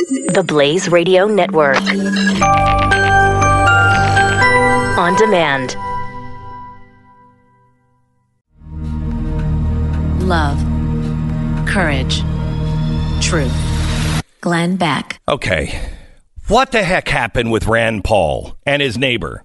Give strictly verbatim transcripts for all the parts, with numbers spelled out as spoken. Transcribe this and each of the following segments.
The Blaze Radio Network. On demand. Love. Courage. Truth. Glenn Beck. Okay. What the heck happened with Rand Paul and his neighbor?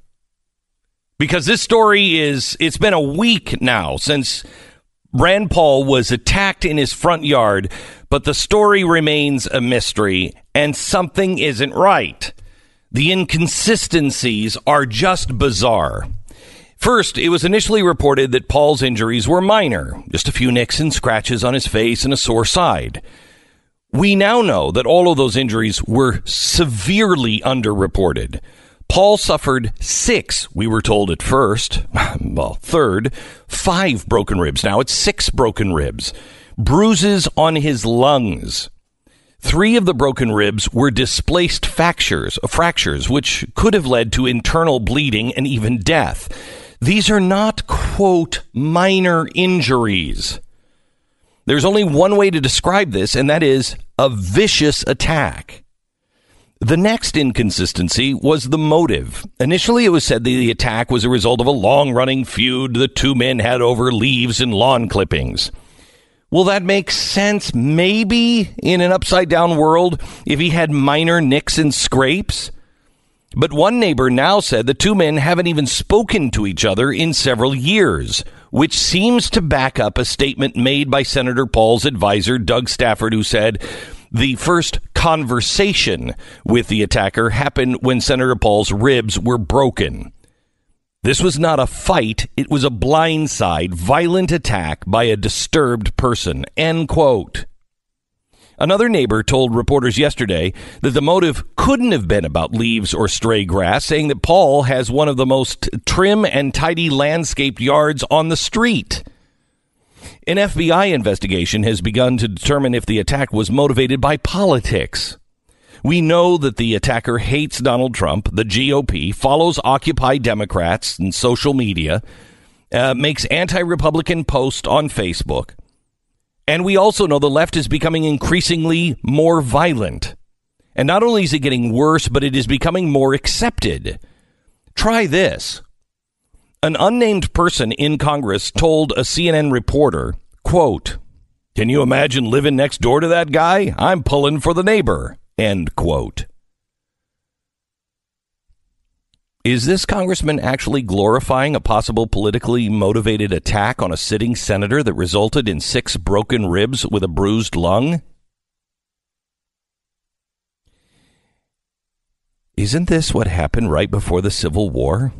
Because this story is, it's been a week now since Rand Paul was attacked in his front yard, but the story remains a mystery and something isn't right. The inconsistencies are just bizarre. First, it was initially reported that Paul's injuries were minor, just a few nicks and scratches on his face and a sore side. We now know that all of those injuries were severely underreported. Paul suffered six, we were told at first, well, third, five broken ribs. Now it's six broken ribs, bruises on his lungs. Three of the broken ribs were displaced fractures, fractures, which could have led to internal bleeding and even death. These are not, quote, minor injuries. There's only one way to describe this, and that is a vicious attack. The next inconsistency was the motive. Initially, it was said that the attack was a result of a long-running feud the two men had over leaves and lawn clippings. Well, that makes sense, maybe, in an upside-down world, if he had minor nicks and scrapes. But one neighbor now said the two men haven't even spoken to each other in several years, which seems to back up a statement made by Senator Paul's advisor, Doug Stafford, who said the first conversation with the attacker happened when Senator Paul's ribs were broken. This was not a fight. It was a blindside, violent attack by a disturbed person. End quote. Another neighbor told reporters yesterday that the motive couldn't have been about leaves or stray grass, saying that Paul has one of the most trim and tidy landscaped yards on the street. An F B I investigation has begun to determine if the attack was motivated by politics. We know that the attacker hates Donald Trump, the G O P, follows Occupy Democrats and social media, uh, makes anti-Republican posts on Facebook. And we also know the left is becoming increasingly more violent. And not only is it getting worse, but it is becoming more accepted. Try this. An unnamed person in Congress told a C N N reporter, quote, "Can you imagine living next door to that guy? I'm pulling for the neighbor." End quote. Is this congressman actually glorifying a possible politically motivated attack on a sitting senator that resulted in six broken ribs with a bruised lung? Isn't this what happened right before the Civil War?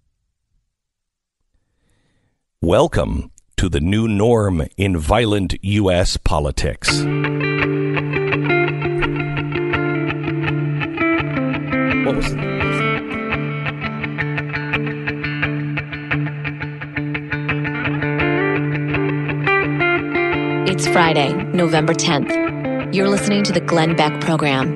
Welcome to the new norm in violent U S politics. What was it? It's Friday, November tenth. You're listening to the Glenn Beck Program.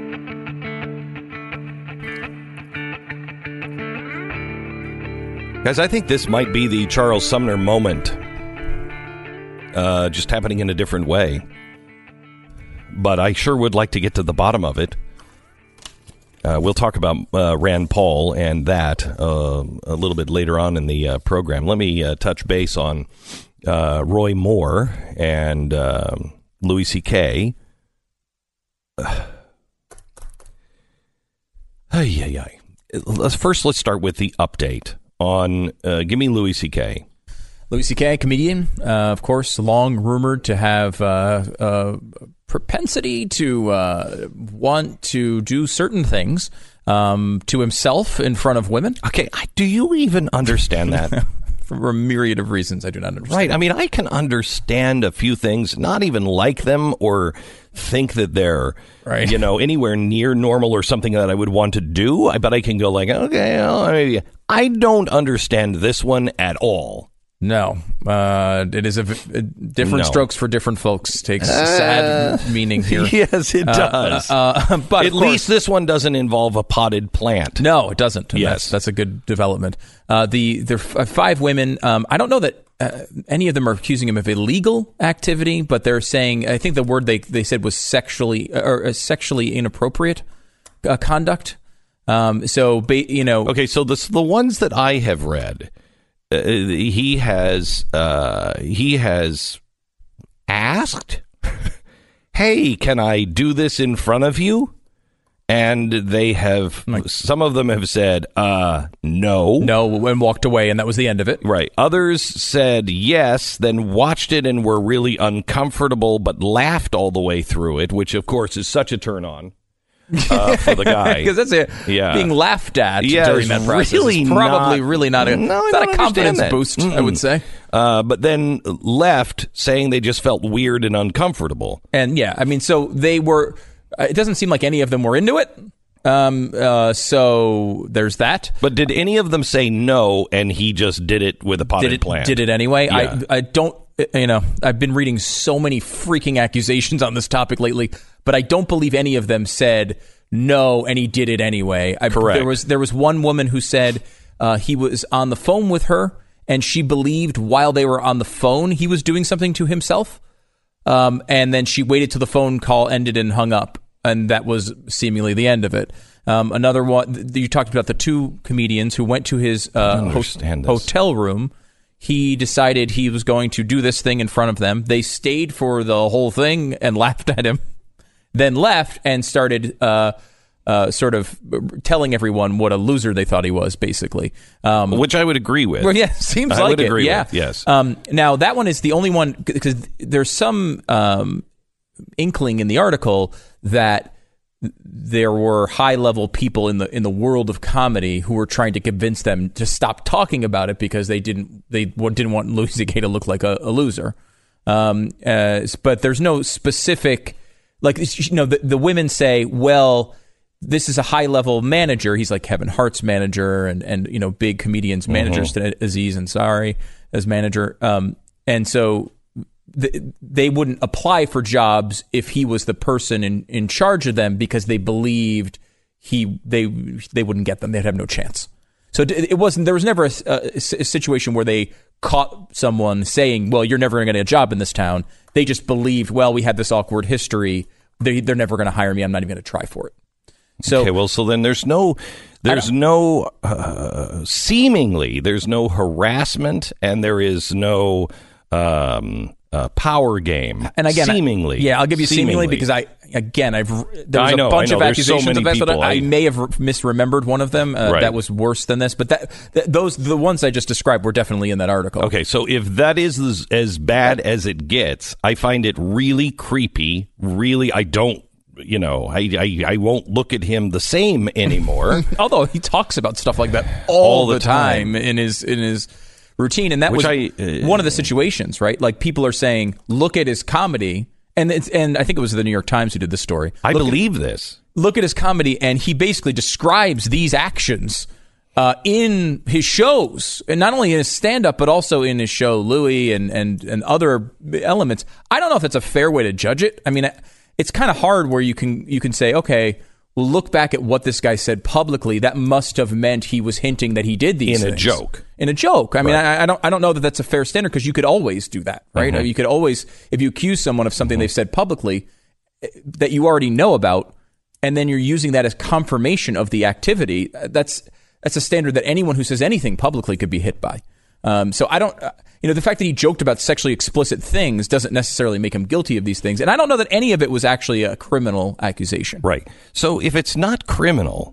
Guys, I think this might be the Charles Sumner moment, uh, just happening in a different way. But I sure would like to get to the bottom of it. Uh, we'll talk about uh, Rand Paul and that uh, a little bit later on in the uh, program. Let me uh, touch base on uh, Roy Moore and uh, Louis C K. Uh, ay, ay, ay. Let's, first, let's start with the update on uh, give me Louis C K. Louis C K, comedian, uh, of course, long rumored to have uh, uh, propensity to uh, want to do certain things um, to himself in front of women. Okay, do you even understand that? For a myriad of reasons, I do not understand. Right, I mean, I can understand a few things, not even like them or think that they're, right, you know, anywhere near normal or something that I would want to do, but I can go like, okay, well, I don't understand this one at all. No, uh, it is a, a different No. strokes for different folks. Takes uh, sad meaning here. Yes, it does. Uh, uh, but at least this one doesn't involve a potted plant. No, it doesn't. Yes, that's, that's a good development. Uh, the there are five women. Um, I don't know that uh, any of them are accusing him of illegal activity, but they're saying, I think the word they, they said was sexually or uh, sexually inappropriate uh, conduct. Um, so, ba- you know. Okay, so the, the ones that I have read, uh, he has uh, he has asked, hey, can I do this in front of you? And they have, like, some of them have said, uh, no. No, and walked away, and that was the end of it. Right. Others said yes, then watched it and were really uncomfortable, but laughed all the way through it, which, of course, is such a turn on uh, for the guy. Because that's a, yeah. being laughed at yeah, during that process really is probably not, really not a, no, not a confidence that. boost, Mm-mm. I would say. Uh, but then left saying they just felt weird and uncomfortable. And, yeah, I mean, so they were... It doesn't seem like any of them were into it. Um, uh, so there's that. But did any of them say no and he just did it with a potted did it, plant? Did it anyway? Yeah. I, I don't, you know, I've been reading so many freaking accusations on this topic lately, but I don't believe any of them said no and he did it anyway. I, Correct. There was, there was one woman who said uh, he was on the phone with her and she believed while they were on the phone he was doing something to himself. Um, and then she waited till the phone call ended and hung up. And that was seemingly the end of it. Um, another one, you talked about the two comedians who went to his uh, ho- hotel room. He decided he was going to do this thing in front of them. They stayed for the whole thing and laughed at him, then left and started uh, uh, sort of telling everyone what a loser they thought he was, basically. Um, Which I would agree with. Well, yeah, seems I like would it. agree yeah. with, yes. Um, now, that one is the only one, because there's some... Um, inkling in the article that there were high-level people in the in the world of comedy who were trying to convince them to stop talking about it because they didn't they didn't want Louis C K to look like a, a loser. Um, uh, but there's no specific, like, you know, the, the women say, well, this is a high-level manager. He's like Kevin Hart's manager, and and you know, big comedians managers, mm-hmm. to Aziz Ansari as manager, um, and so. They wouldn't apply for jobs if he was the person in, in charge of them because they believed he they they wouldn't get them. They'd have no chance. So it wasn't. There was never a, a, a situation where they caught someone saying, "Well, you're never going to get a job in this town." They just believed, "Well, we had this awkward history. They, they're never going to hire me. I'm not even going to try for it." So, okay, well, so then there's no, there's no, uh, seemingly there's no harassment, and there is no. Um, Uh, power game, and again, seemingly, I, yeah, I'll give you seemingly, seemingly because I, again, I've there was I know, a bunch I know. of There's accusations so many of that. people, I, I, I may have misremembered one of them uh, right. that was worse than this, but that, that those the ones I just described were definitely in that article. Okay, so if that is as, as bad as it gets, I find it really creepy. Really, I don't. You know, I, I I won't look at him the same anymore. Although he talks about stuff like that all, all the, the time. time in his in his. routine, and that Which was I, uh, one of the situations, right? Like, people are saying, look at his comedy, and it's, and I think it was the New York Times who did this story. I look believe at, this. Look at his comedy, and he basically describes these actions uh, in his shows, and not only in his stand-up, but also in his show Louis and and and other elements. I don't know if that's a fair way to judge it. I mean, it's kind of hard where you can you can say, okay, well, look back at what this guy said publicly. That must have meant he was hinting that he did these in things. a joke. In a joke. I mean, right. I, I don't. I don't know that that's a fair standard because you could always do that, right? Mm-hmm. You could always, if you accuse someone of something mm-hmm. they've said publicly that you already know about, and then you're using that as confirmation of the activity. That's that's a standard that anyone who says anything publicly could be hit by. Um, so I don't. Uh, you know, the fact that he joked about sexually explicit things doesn't necessarily make him guilty of these things. And I don't know that any of it was actually a criminal accusation. Right. So if it's not criminal,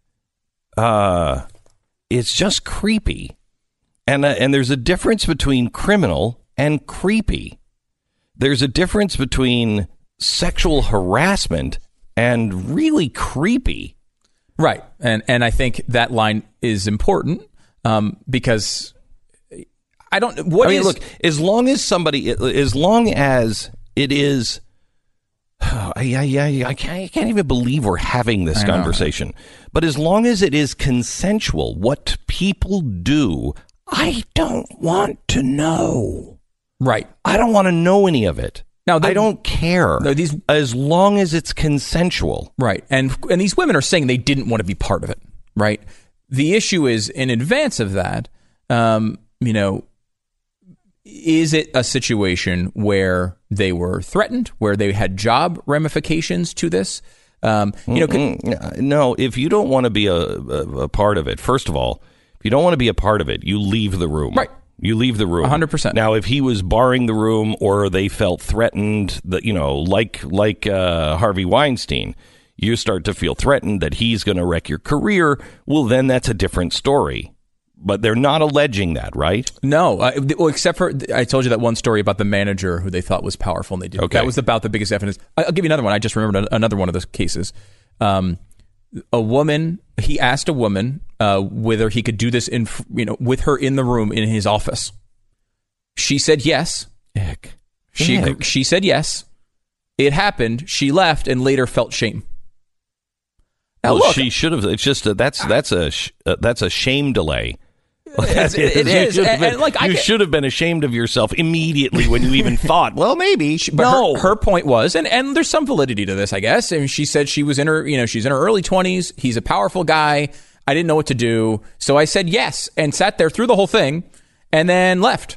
uh, it's just creepy. And uh, and there's a difference between criminal and creepy. There's a difference between sexual harassment and really creepy. Right. And and I think that line is important um, because I don't. What I mean, is, look, as long as somebody, as long as it is, oh, I, I, I, can't, I can't even believe we're having this conversation. But as long as it is consensual, what people do, I don't want to know. Right. I don't want to know any of it. Now, I don't care. No, these, as long as it's consensual. Right. And and these women are saying they didn't want to be part of it. Right. The issue is, in advance of that, um, you know, is it a situation where they were threatened, where they had job ramifications to this? Um, you know, could, no, if you don't want to be a, a, a part of it, first of all, if you don't want to be a part of it, you leave the room. Right. You leave the room. one hundred percent. Now, if he was barring the room or they felt threatened, that you know, like like uh, Harvey Weinstein, you start to feel threatened that he's going to wreck your career, well, then that's a different story. But they're not alleging that, right? No, uh, well, except for I told you that one story about the manager who they thought was powerful, and they did. Okay. That was about the biggest evidence. I'll give you another one. I just remembered another one of those cases. Um, a woman, he asked a woman uh, whether he could do this in, you know, with her in the room in his office. She said yes. Ick. She Ick. she said yes. It happened. She left and later felt shame. Now, Well, look, she should have. It's just a, that's that's a sh- uh, that's a shame delay. It's- it You is. should have And- been- and, like, I you get- should have been ashamed of yourself immediately when you even thought, well, maybe. But no, her, her point was, and, and there's some validity to this, I guess. And she said she was in her, you know, she's in her early twenties. He's a powerful guy. I didn't know what to do, so I said yes and sat there through the whole thing, and then left.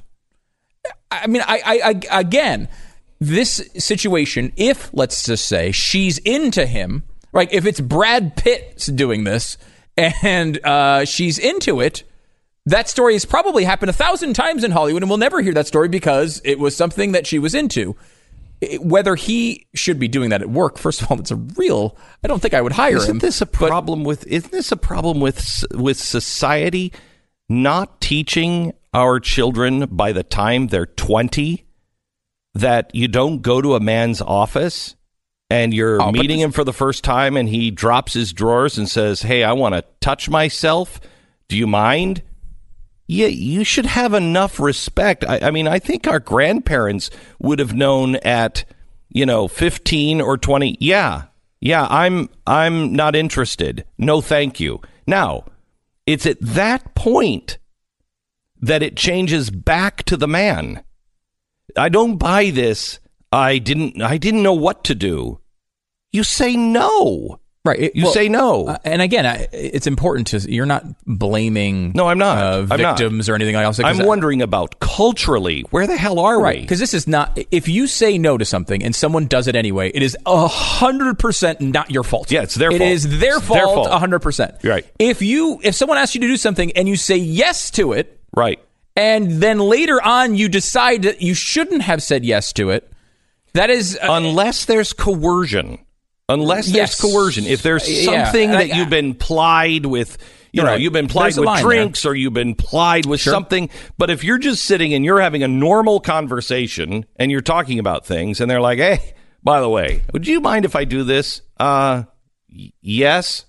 I mean, I, I, I again, this situation, if let's just say she's into him, right? If it's Brad Pitt doing this and uh, she's into it. That story has probably happened a thousand times in Hollywood, and we'll never hear that story because it was something that she was into. Whether he should be doing that at work, first of all, it's a real. I don't think I would hire Isn't him. this a but- problem with? Isn't this a problem with with society not teaching our children by the time they're twenty that you don't go to a man's office and you're Oh, but meeting this- him for the first time and he drops his drawers and says, "Hey, I want to touch myself. Do you mind?" Yeah, you should have enough respect. I, I mean, I think our grandparents would have known at, you know, fifteen or twenty. Yeah, yeah, I'm I'm not interested. No, thank you. Now, it's at that point that it changes back to the man. I don't buy this. I didn't. I didn't know what to do. You say no. Right. It- You well, say no. uh, and again, I, it's important to. You're not blaming. No, I'm not. Uh, I'm not. victims or anything else. I'm wondering about culturally. Where the hell are Right, we? because this is not. If you say no to something and someone does it anyway, it is a hundred percent not your fault. Yeah, it's their It fault. is their It's their fault. fault. A hundred percent. Right. If you, if someone asks you to do something and you say yes to it, Right. and then later on you decide that you shouldn't have said yes to it, that is uh, Unless there's coercion. Unless there's Yes. coercion. If there's Yeah, something and I- that you've been plied with, you You're know, right. you've been plied There's a with line drinks or you've been plied with Sure. something. But if you're just sitting and you're having a normal conversation and you're talking about things and they're like, hey, by the way, would you mind if I do this? Uh, y- yes.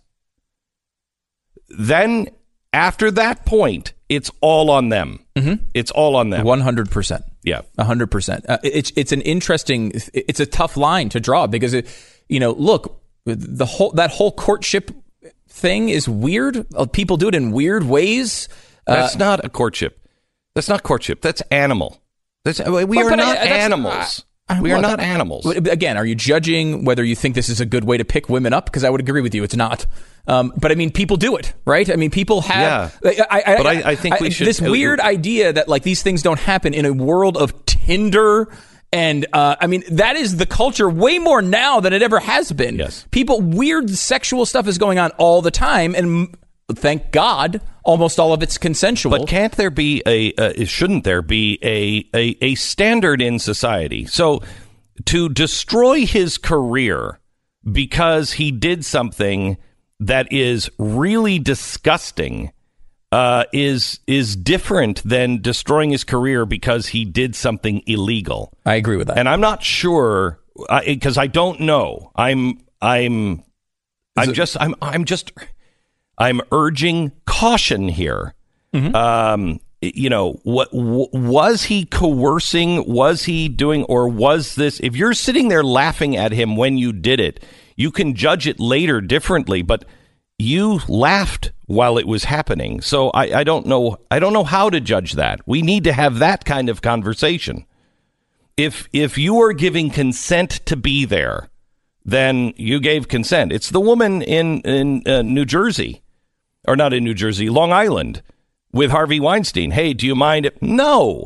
Then after that point, it's all on them. Mm-hmm. It's all on them. one hundred percent. Yeah. A hundred percent. Uh, It's it's an interesting. It's a tough line to draw because it, you know, look, the whole that whole courtship thing is weird. Uh, People do it in weird ways. Uh, That's not a courtship. That's not courtship. That's animal. That's, we But- are but I- not that's- animals. I- we are look, not animals. But again, are you judging whether you think this is a good way to pick women up? Because I would agree with you, it's not. Um, but I mean, people do it, right? I mean, people have. Yeah. I, I, But I- I think we should- This weird idea that like these things don't happen in a world of Tinder. And uh, I mean, that is the culture way more now than it ever has been. Yes. People, weird sexual stuff is going on all the time. And thank God, almost all of it's consensual. But can't there be a, uh, shouldn't there be a, a, a standard in society? So to destroy his career because he did something that is really disgusting uh, is is different than destroying his career because he did something illegal. I agree with that. And I'm not sure because I, I don't know. I'm I'm I'm it- just I'm I'm just I'm urging caution here. Mm-hmm. Um, you know, what w- was he coercing? Was he doing, or was this? If you're sitting there laughing at him when you did it, you can judge it later differently. But you laughed while it was happening, so I, I don't know. I don't know how to judge that. We need to have that kind of conversation. If if you are giving consent to be there, then you gave consent. It's the woman in in uh, New Jersey, or not in New Jersey, Long Island, with Harvey Weinstein. Hey, do you mind? It? No.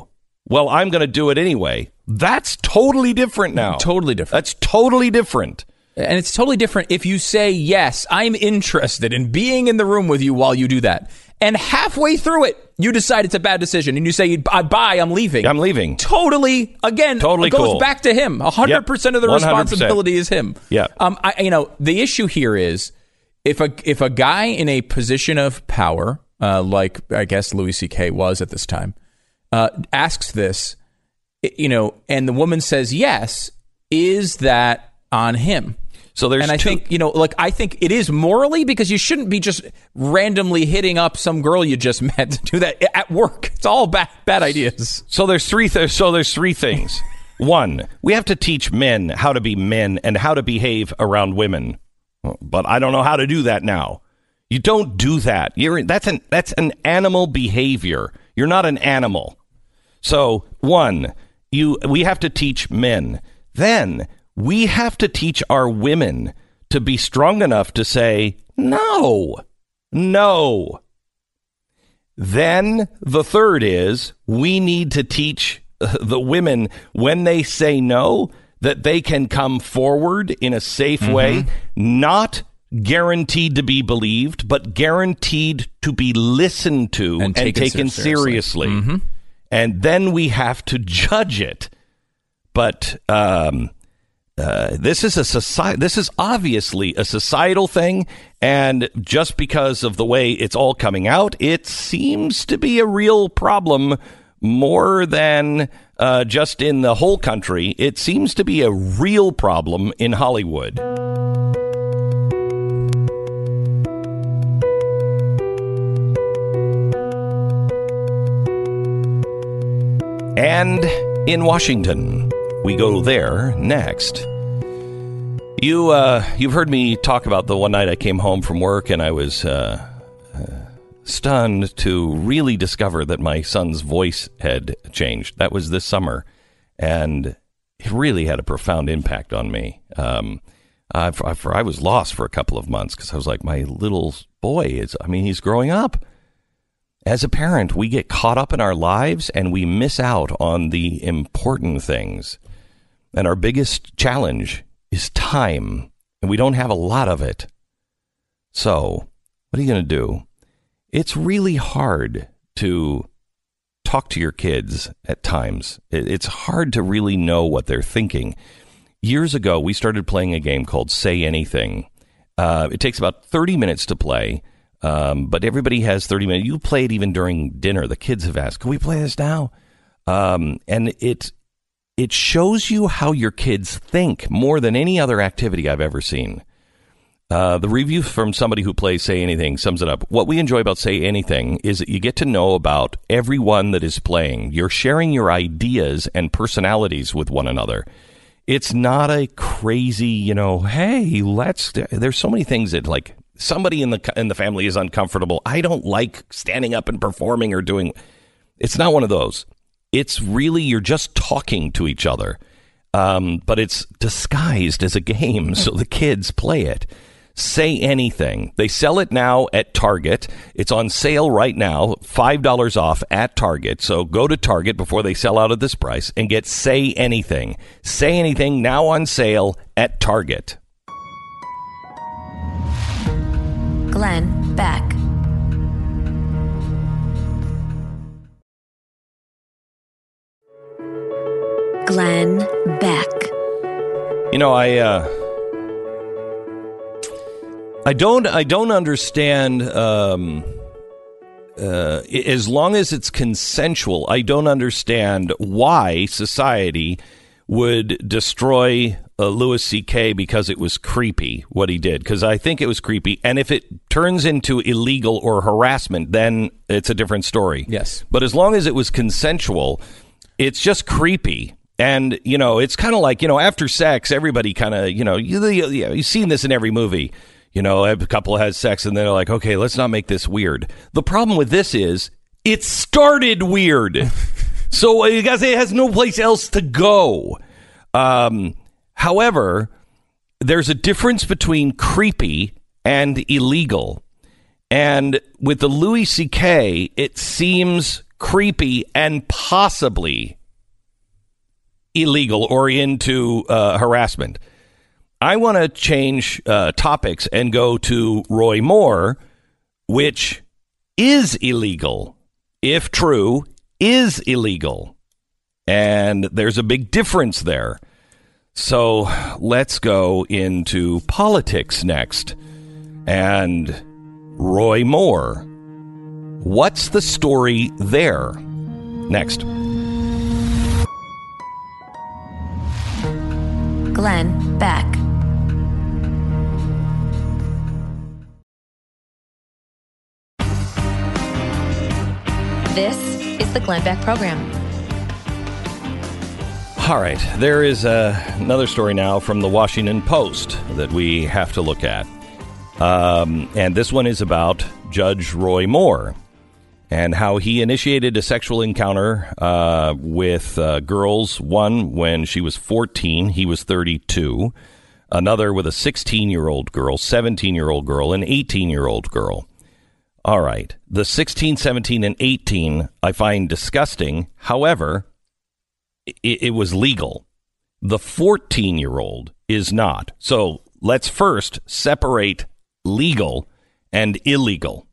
well, I'm going to do it anyway. That's totally different now. Totally different. That's totally different. And it's totally different if you say, yes, I'm interested in being in the room with you while you do that. And halfway through it, you decide it's a bad decision. And you say, bye, I'm leaving. I'm leaving. Totally, again, totally it goes cool. back to him. one hundred percent Yep. of the one hundred percent responsibility is him. Yeah. Um, I, you know, the issue here is if a, if a guy in a position of power, uh, like I guess Louis C K was at this time, uh, asks this, you know, and the woman says yes, is that on him? So there's and I two- think, you know, like, I think it is morally, because you shouldn't be just randomly hitting up some girl you just met to do that at work. It's all bad, bad ideas. So there's three. Th- so there's three things. One, we have to teach men how to be men and how to behave around women. But I don't know how to do that now. You don't do that. You're that's an that's an animal behavior. You're not an animal. So one, you we have to teach men. Then we have to teach our women to be strong enough to say, no, no. Then the third is we need to teach the women when they say no, that they can come forward in a safe mm-hmm. way, not guaranteed to be believed, but guaranteed to be listened to and, and taken, taken seriously. seriously. Mm-hmm. And then we have to judge it. But um, uh, this is a society. This is obviously a societal thing, and just because of the way it's all coming out, it seems to be a real problem. More than uh, just in the whole country, it seems to be a real problem in Hollywood. And in Washington, we go there next. You, uh, you've heard me talk about the one night I came home from work and I was uh, uh, stunned to really discover that my son's voice had changed. That was this summer, and it really had a profound impact on me. Um, I, for, for, I was lost for a couple of months because I was like, my little boy is, I mean, he's growing up. As a parent, we get caught up in our lives and we miss out on the important things. And our biggest challenge is time, and we don't have a lot of it. So what are you going to do? It's really hard to talk to your kids at times. It's hard to really know what they're thinking. Years ago, we started playing a game called Say Anything. Uh, it takes about thirty minutes to play. Um, but everybody has thirty minutes. You play it even during dinner. The kids have asked, can we play this now? Um, and it it shows you how your kids think more than any other activity I've ever seen. Uh, the review from somebody who plays Say Anything sums it up. What we enjoy about Say Anything is that you get to know about everyone that is playing. You're sharing your ideas and personalities with one another. It's not a crazy, you know, hey, let's, there's so many things that like, somebody in the in the family is uncomfortable. I don't like standing up and performing or doing. It's not one of those. It's really you're just talking to each other, um, but it's disguised as a game, so the kids play it. Say Anything. They sell it now at Target. It's on sale right now, five dollars off at Target. So go to Target before they sell out at this price and get Say Anything. Say Anything now on sale at Target. Glenn Beck. Glenn Beck. You know, I uh, I don't I don't understand. Um, uh, as long as it's consensual, I don't understand why society would destroy uh, Louis C K because it was creepy what he did, because I think it was creepy. And if it turns into illegal or harassment, then it's a different story. Yes. But as long as it was consensual, it's just creepy. And, you know, it's kind of like, you know, after sex, everybody kind of, you know, you, you, you've seen this in every movie. You know, a couple has sex and they're like, okay, let's not make this weird. The problem with this is it started weird. So you guys, it has no place else to go. Um, however, there's a difference between creepy and illegal. And with the Louis C K, it seems creepy and possibly illegal or into uh, harassment. I want to change uh, topics and go to Roy Moore, which is illegal. If true, is illegal. And there's a big difference there. So let's go into politics next. And Roy Moore. What's the story there? Next. Glenn Beck. This is the Glenn Beck Program. All right. There is uh, another story now from the Washington Post that we have to look at. Um, and this one is about Judge Roy Moore and how he initiated a sexual encounter uh, with uh, girls. One when she was fourteen, he was thirty-two. Another with a sixteen-year-old girl, seventeen-year-old girl, an eighteen-year-old girl. All right. The sixteen, seventeen, and eighteen I find disgusting. However, it, it was legal. The fourteen-year-old is not. So let's first separate legal and illegal.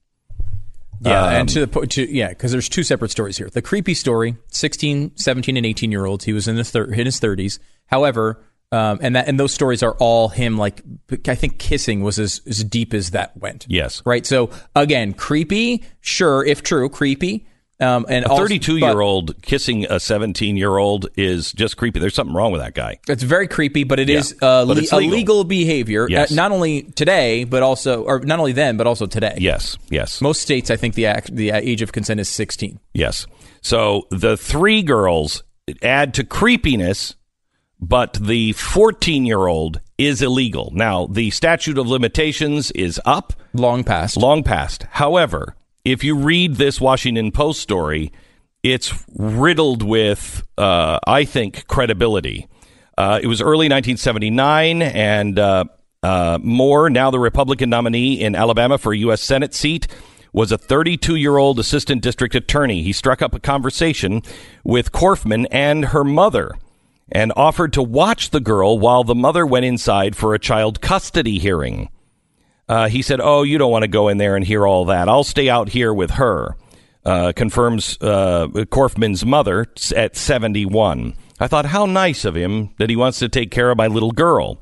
Yeah, um, and to the po- to yeah, because there's two separate stories here. The creepy story: sixteen, seventeen, and eighteen year olds. He was in his thir- in his thirties. However, um, and that and those stories are all him. Like I think kissing was as, as deep as that went. Yes, right. So again, creepy. Sure, if true, creepy. Um, and a thirty-two-year-old kissing a seventeen-year-old is just creepy. There's something wrong with that guy. It's very creepy, but it yeah. is uh, but le- it's legal. illegal behavior. Yes. Uh, not only today, but also, or not only then, but also today. Yes, yes. Most states, I think the act, the age of consent is sixteen. Yes. So the three girls add to creepiness, but the fourteen-year-old is illegal. Now, the statute of limitations is up. Long past. Long past. However, if you read this Washington Post story, it's riddled with, uh, I think, credibility. Uh, it was early nineteen seventy-nine, and uh, uh, Moore, now the Republican nominee in Alabama for a U S Senate seat, was a thirty-two-year-old assistant district attorney. He struck up a conversation with Korfman and her mother and offered to watch the girl while the mother went inside for a child custody hearing. Uh, he said, oh, you don't want to go in there and hear all that. I'll stay out here with her, uh, confirms uh, Korfman's mother at seventy-one. I thought, how nice of him that he wants to take care of my little girl.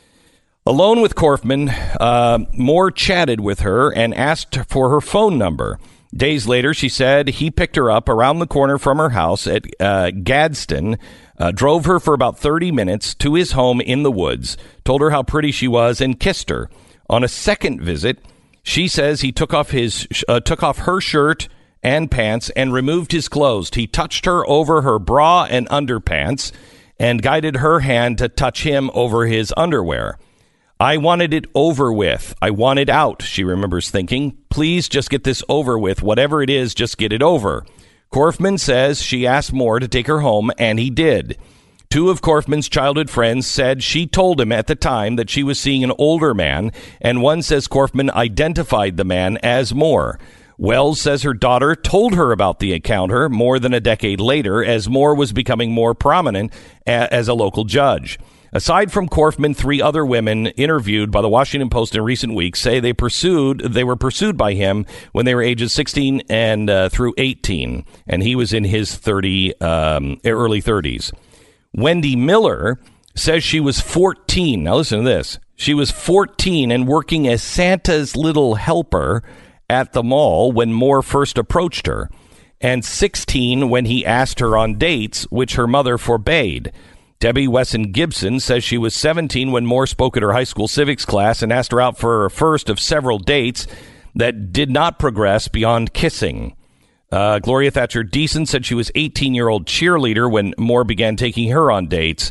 Alone with Korfman, uh, Moore chatted with her and asked for her phone number. Days later, she said he picked her up around the corner from her house at uh, Gadsden, uh, drove her for about thirty minutes to his home in the woods, told her how pretty she was, and kissed her. On a second visit, she says he took off his uh, took off her shirt and pants and removed his clothes. He touched her over her bra and underpants and guided her hand to touch him over his underwear. I wanted it over with. I want it out, she remembers thinking. Please just get this over with. Whatever it is, just get it over. Korfman says she asked Moore to take her home, and he did. Two of Korfman's childhood friends said she told him at the time that she was seeing an older man, and one says Korfman identified the man as Moore. Wells says her daughter told her about the encounter more than a decade later, as Moore was becoming more prominent a- as a local judge. Aside from Korfman, three other women interviewed by the Washington Post in recent weeks say they pursued they were pursued by him when they were ages sixteen and uh, through eighteen, and he was in his thirty um, early thirties. Wendy Miller says she was fourteen. Now listen to this. She was fourteen and working as Santa's little helper at the mall when Moore first approached her, and sixteen when he asked her on dates, which her mother forbade. Debbie Wesson Gibson says she was seventeen when Moore spoke at her high school civics class and asked her out for a first of several dates that did not progress beyond kissing. Uh, Gloria Thatcher Deason said she was eighteen-year-old cheerleader when Moore began taking her on dates.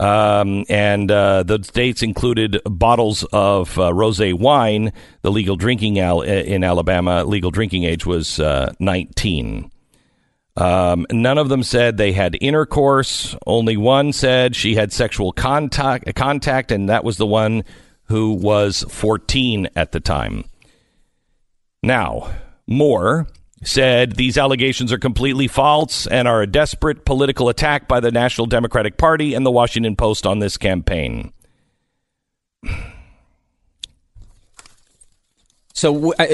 Um, and uh, the dates included bottles of uh, rosé wine. The legal drinking al- in Alabama, legal drinking age was uh, nineteen. Um, none of them said they had intercourse. Only one said she had sexual contact, contact, and that was the one who was fourteen at the time. Now, Moore said these allegations are completely false and are a desperate political attack by the National Democratic Party and the Washington Post on this campaign. So, uh,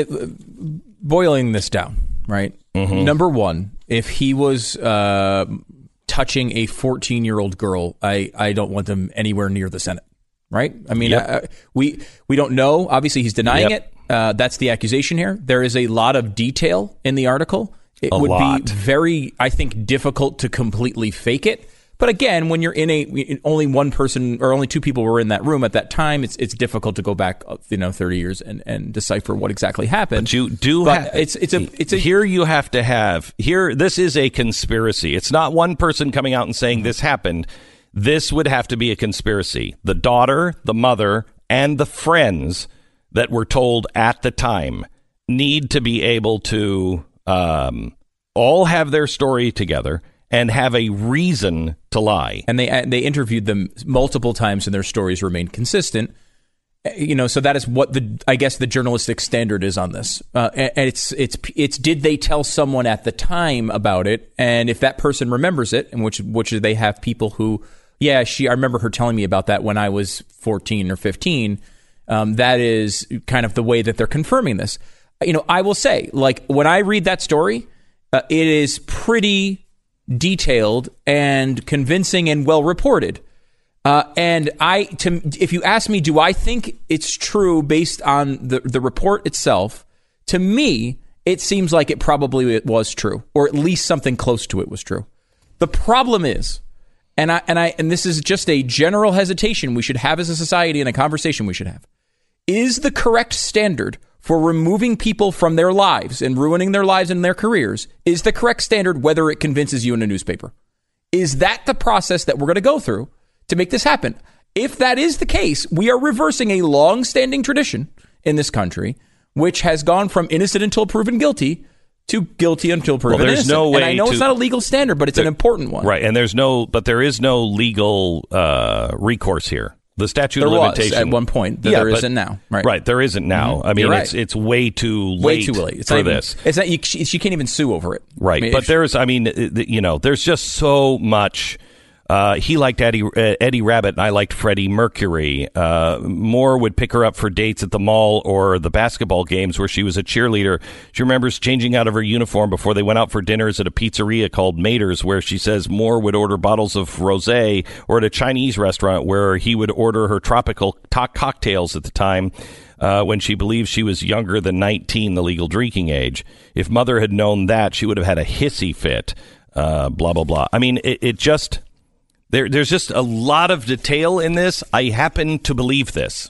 boiling this down, right? Mm-hmm. Number one, if he was uh, touching a fourteen-year-old girl, I, I don't want them anywhere near the Senate, right? I mean, yep. uh, we we don't know. Obviously, he's denying yep. it. Uh, that's the accusation here. There is a lot of detail in the article. It a would lot. be very, I think, difficult to completely fake it. But again, when you're in a only one person or only two people were in that room at that time, it's it's difficult to go back, you know, thirty years and, and decipher what exactly happened. But you do but have it's it's a it's a here you have to have here. This is a conspiracy. It's not one person coming out and saying this happened. This would have to be a conspiracy. The daughter, the mother, and the friends that were told at the time need to be able to um, all have their story together and have a reason to lie. And they they interviewed them multiple times, and their stories remained consistent. You know, so that is what the I guess the journalistic standard is on this. Uh, and it's it's it's did they tell someone at the time about it? And if that person remembers it, and which which they have people who, yeah, she I remember her telling me about that when I was fourteen or fifteen. Um, that is kind of the way that they're confirming this. You know, I will say, like when I read that story, uh, it is pretty detailed and convincing and well reported. Uh, and I, to, if you ask me, do I think it's true based on the, the report itself? To me, it seems like it probably it was true, or at least something close to it was true. The problem is, and I and I and this is just a general hesitation we should have as a society and a conversation we should have, is the correct standard for removing people from their lives and ruining their lives and their careers, is the correct standard whether it convinces you in a newspaper? Is that the process that we're going to go through to make this happen? If that is the case, we are reversing a long-standing tradition in this country, which has gone from innocent until proven guilty to guilty until proven well, there's innocent. No way and I know to, it's not a legal standard, but it's there, an important one. Right, and there's no, but there is no legal uh, recourse here. The statute there of limitation was at one point. That yeah, there but, isn't now. Right. right, there isn't now. Mm-hmm. I mean, right. it's it's way too late. Way too late. It's for not even, this. It's not. You, she, she can't even sue over it. Right, I mean, but there's. I mean, you know, there's just so much. Uh, he liked Eddie uh, Eddie Rabbitt, and I liked Freddie Mercury. Uh, Moore would pick her up for dates at the mall or the basketball games where she was a cheerleader. She remembers changing out of her uniform before they went out for dinners at a pizzeria called Mater's, where she says Moore would order bottles of rosé, or at a Chinese restaurant where he would order her tropical to- cocktails at the time. Uh, when she believed she was younger than nineteen, the legal drinking age. If Mother had known that, she would have had a hissy fit. Uh, blah, blah, blah. I mean, it, it just... There, there's just a lot of detail in this. I happen to believe this.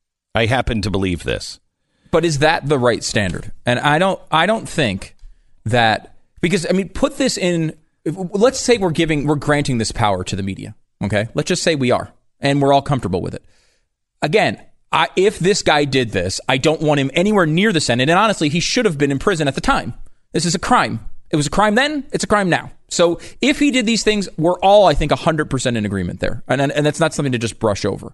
I happen to believe this. But is that the right standard? And I don't. I don't think that, because I mean, put this in. Let's say we're giving, we're granting this power to the media. Okay, let's just say we are, and we're all comfortable with it. Again, I, if this guy did this, I don't want him anywhere near the Senate. And honestly, he should have been in prison at the time. This is a crime. It was a crime then. It's a crime now. So if he did these things, we're all, I think, one hundred percent in agreement there. And, and, and that's not something to just brush over.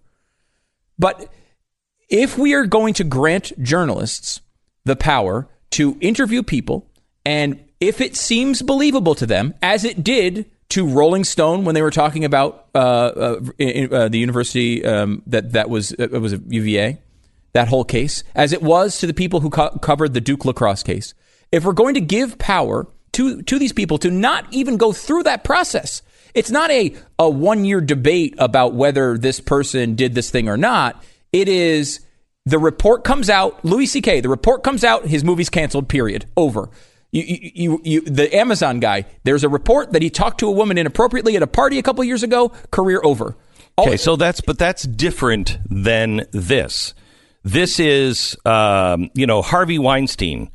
But if we are going to grant journalists the power to interview people, and if it seems believable to them, as it did to Rolling Stone when they were talking about uh, uh, in, uh, the university um, that, that was, uh, it was a U V A, that whole case, as it was to the people who co- covered the Duke lacrosse case, if we're going to give power to to these people to not even go through that process. It's not a, a one-year debate about whether this person did this thing or not. It is the report comes out, Louis C K, the report comes out, his movie's canceled, period. Over. You, you, you, you, the Amazon guy, there's a report that he talked to a woman inappropriately at a party a couple years ago, career over. All okay, so that's, but that's different than this. This is, um, you know, Harvey Weinstein.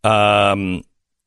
Um,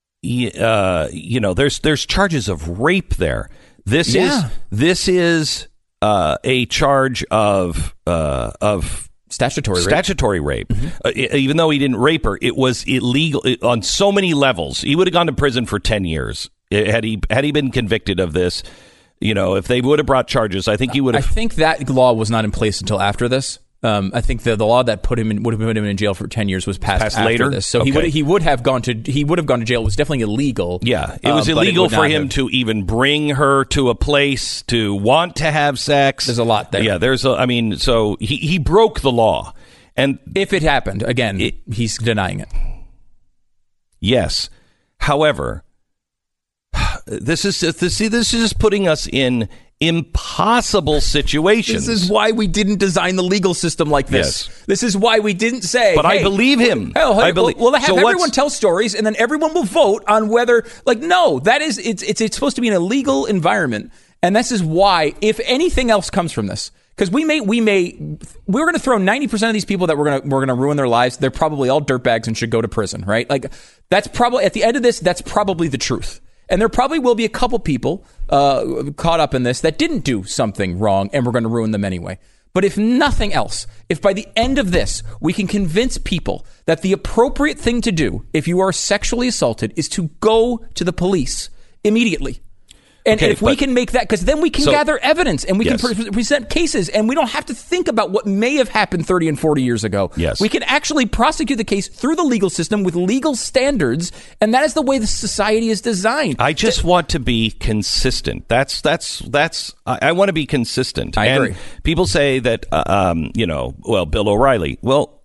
Uh, you know, there's there's charges of rape there. This yeah. is this is uh, a charge of uh, of statutory statutory rape. rape. Mm-hmm. Uh, even though he didn't rape her, it was illegal it, on so many levels. He would have gone to prison for ten years had he had he been convicted of this. You know, if they would have brought charges, I think he would have. I think that law was not in place until after this. Um, I think the, the law that put him in, would have put him in jail for ten years was passed, passed after later. this. So okay. he would he would have gone to he would have gone to jail. It was definitely illegal. Yeah, it was uh, illegal it for him have. to even bring her to a place to want to have sex. There's a lot there. Yeah, there's a. I mean, so he he broke the law, and if it happened again, it, he's denying it. Yes, however, this is this, see this is just putting us in impossible situations. This is why we didn't design the legal system like this. Yes. This is why we didn't say. But hey, I believe him. Hell, hey, I believe. We'll, we'll have so everyone tell stories, and then everyone will vote on whether. Like, no, that is it's it's it's supposed to be an illegal environment, and this is why. If anything else comes from this, because we may we may we're going to throw ninety percent of these people that we're going to we're going to ruin their lives. They're probably all dirtbags and should go to prison, right? Like, that's probably at the end of this. That's probably the truth. And there probably will be a couple people uh, caught up in this that didn't do something wrong, and we're going to ruin them anyway. But if nothing else, if by the end of this, we can convince people that the appropriate thing to do if you are sexually assaulted is to go to the police immediately. And Okay, if we but- can make that, because then we can So- gather evidence and we Yes. can pre- present cases, and we don't have to think about what may have happened thirty and forty years ago. Yes. We can actually prosecute the case through the legal system with legal standards, and that is the way the society is designed. I just want to be consistent. That's that's that's. I, I want to be consistent. I and agree. People say that, uh, um, you know, well, Bill O'Reilly. Well,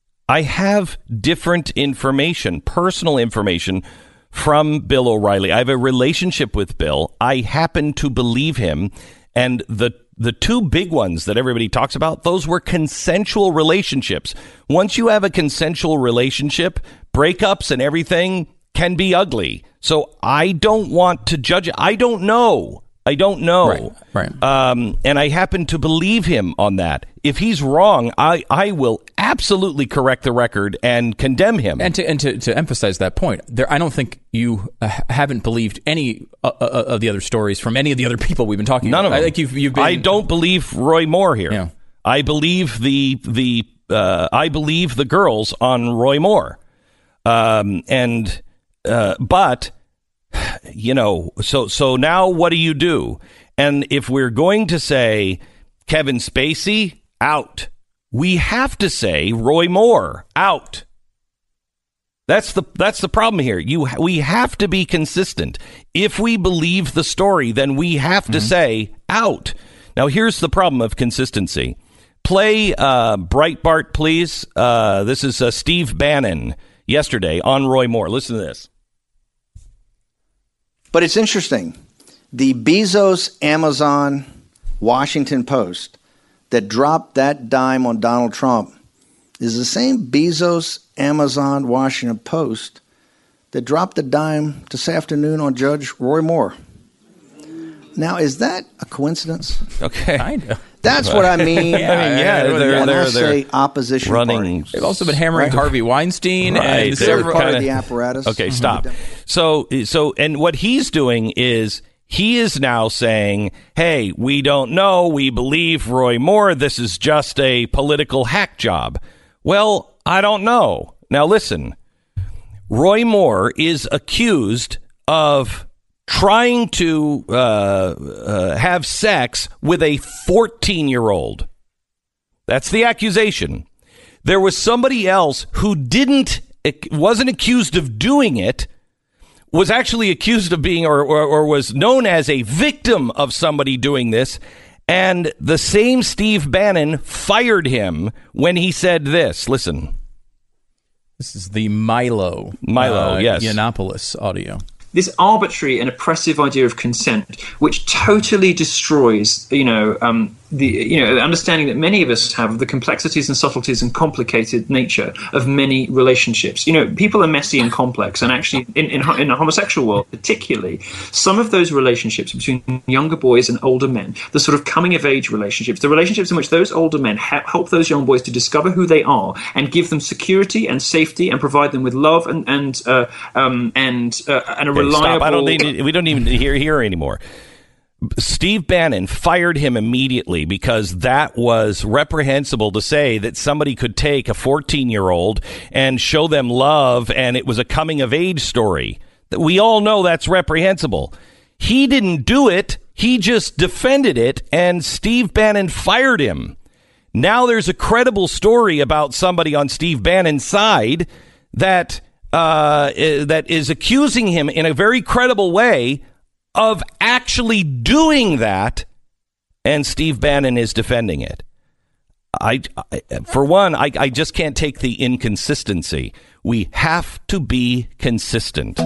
I have different information, personal information from Bill O'Reilly. I have a relationship with Bill. I happen to believe him, and the the two big ones that everybody talks about, those were consensual relationships. Once you have a consensual relationship, breakups and everything can be ugly. So I don't want to judge it. I don't know. I don't know. Right, right. Um, and I happen to believe him on that. If he's wrong, I, I will absolutely correct the record and condemn him. And to and to, to emphasize that point, there, I don't think you uh, haven't believed any uh, uh, of the other stories from any of the other people we've been talking None about. of them. I think you've, you've been. I don't believe Roy Moore here. Yeah. I believe the the uh, I believe the girls on Roy Moore. Um, and uh, but you know, so so now what do you do? And if we're going to say Kevin Spacey out, we have to say Roy Moore out. That's the that's the problem here. You we have to be consistent. If we believe the story, then we have to mm-hmm. say out. Now, here's the problem of consistency. Play uh, Breitbart, please. Uh, this is uh, Steve Bannon yesterday on Roy Moore. Listen to this. But it's interesting. The Bezos, Amazon, Washington Post that dropped that dime on Donald Trump is the same Bezos, Amazon, Washington Post that dropped the dime this afternoon on Judge Roy Moore. Now, is that a coincidence? Okay. Kind of. That's what I mean. yeah, I mean, yeah, they're, when they're, I they're say opposition running. party. They've also been hammering Right. Harvey Weinstein Right. and They're several part kinda- of the apparatus. Okay, stop. So, so, and what he's doing is he is now saying, hey, we don't know. We believe Roy Moore. This is just a political hack job. Well, I don't know. Now, listen, Roy Moore is accused of trying to uh, uh, have sex with a fourteen-year-old. That's the accusation. There was somebody else who didn't, wasn't accused of doing it, was actually accused of being or, or, or was known as a victim of somebody doing this. And the same Steve Bannon fired him when he said this. Listen. This is the Milo. Milo, uh, yes. Yiannopoulos audio. This arbitrary and oppressive idea of consent, which totally destroys, you know, um, the you know, the understanding that many of us have of the complexities and subtleties and complicated nature of many relationships. You know, people are messy and complex, and actually, in in, in a homosexual world, particularly, some of those relationships between younger boys and older men, the sort of coming of age relationships, the relationships in which those older men ha- help those young boys to discover who they are and give them security and safety and provide them with love and and uh, um, and uh, and a Okay, reliable. stop. I don't need, we don't even hear here anymore. Steve Bannon fired him immediately because that was reprehensible to say that somebody could take a fourteen-year-old and show them love and it was a coming-of-age story. We all know that's reprehensible. He didn't do it. He just defended it, and Steve Bannon fired him. Now there's a credible story about somebody on Steve Bannon's side that uh, that is accusing him in a very credible way of actually doing that, and Steve Bannon is defending it. I, I for one, I, I just can't take the inconsistency. We have to be consistent.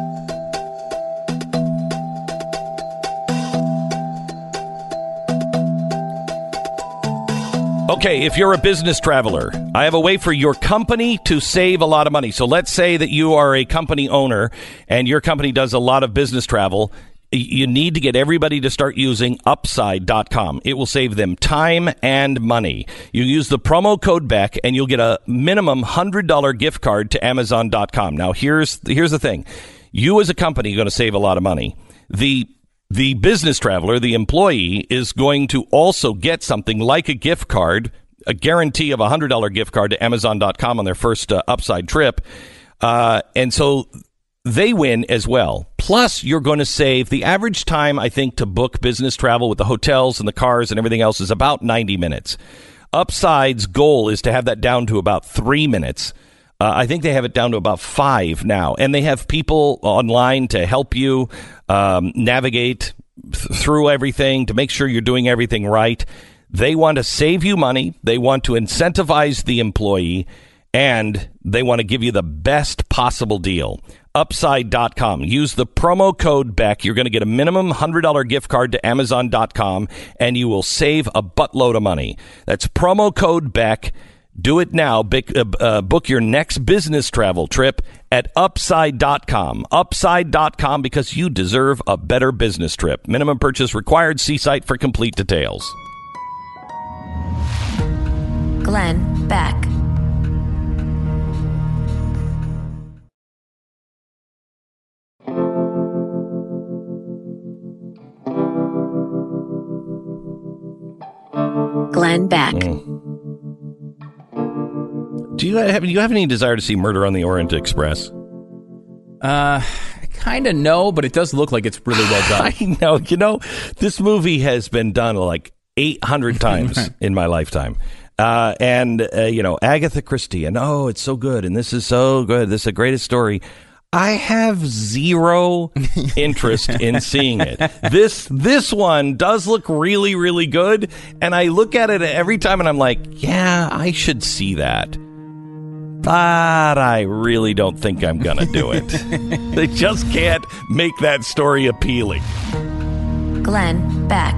Okay, if you're a business traveler, I have a way for your company to save a lot of money. So let's say that you are a company owner and your company does a lot of business travel. You need to get everybody to start using upside dot com. It will save them time and money. You use the promo code Beck and you'll get a minimum one hundred dollars gift card to amazon dot com. Now, here's here's the thing. You as a company are going to save a lot of money. The The business traveler, the employee, is going to also get something like a gift card, a guarantee of a one hundred dollars gift card to amazon dot com on their first uh, Upside trip. Uh, and so they win as well. Plus, you're going to save the average time, I think, to book business travel with the hotels and the cars and everything else is about ninety minutes. Upside's goal is to have that down to about three minutes. Uh, I think they have it down to about five now, and they have people online to help you um, navigate th- through everything to make sure you're doing everything right. They want to save you money. They want to incentivize the employee, and they want to give you the best possible deal. upside dot com. Use the promo code Beck. You're going to get a minimum one hundred dollars gift card to amazon dot com, and you will save a buttload of money. That's promo code Beck. Do it now. Bic, uh, uh, book your next business travel trip at upside dot com. upside dot com, because you deserve a better business trip. Minimum purchase required. See site for complete details. Glenn Beck. Glenn Beck. Mm. Do you have, do you have any desire to see Murder on the Orient Express? Uh, kind of no, but it does look like it's really well done. I know. You know, this movie has been done like eight hundred times in my lifetime. Uh, and, uh, you know, Agatha Christie, and oh, it's so good, and this is so good, this is the greatest story. I have zero interest in seeing it. This this one does look really, really good, and I look at it every time, and I'm like, yeah, I should see that. But I really don't think I'm going to do it. They just can't make that story appealing. Glenn Beck.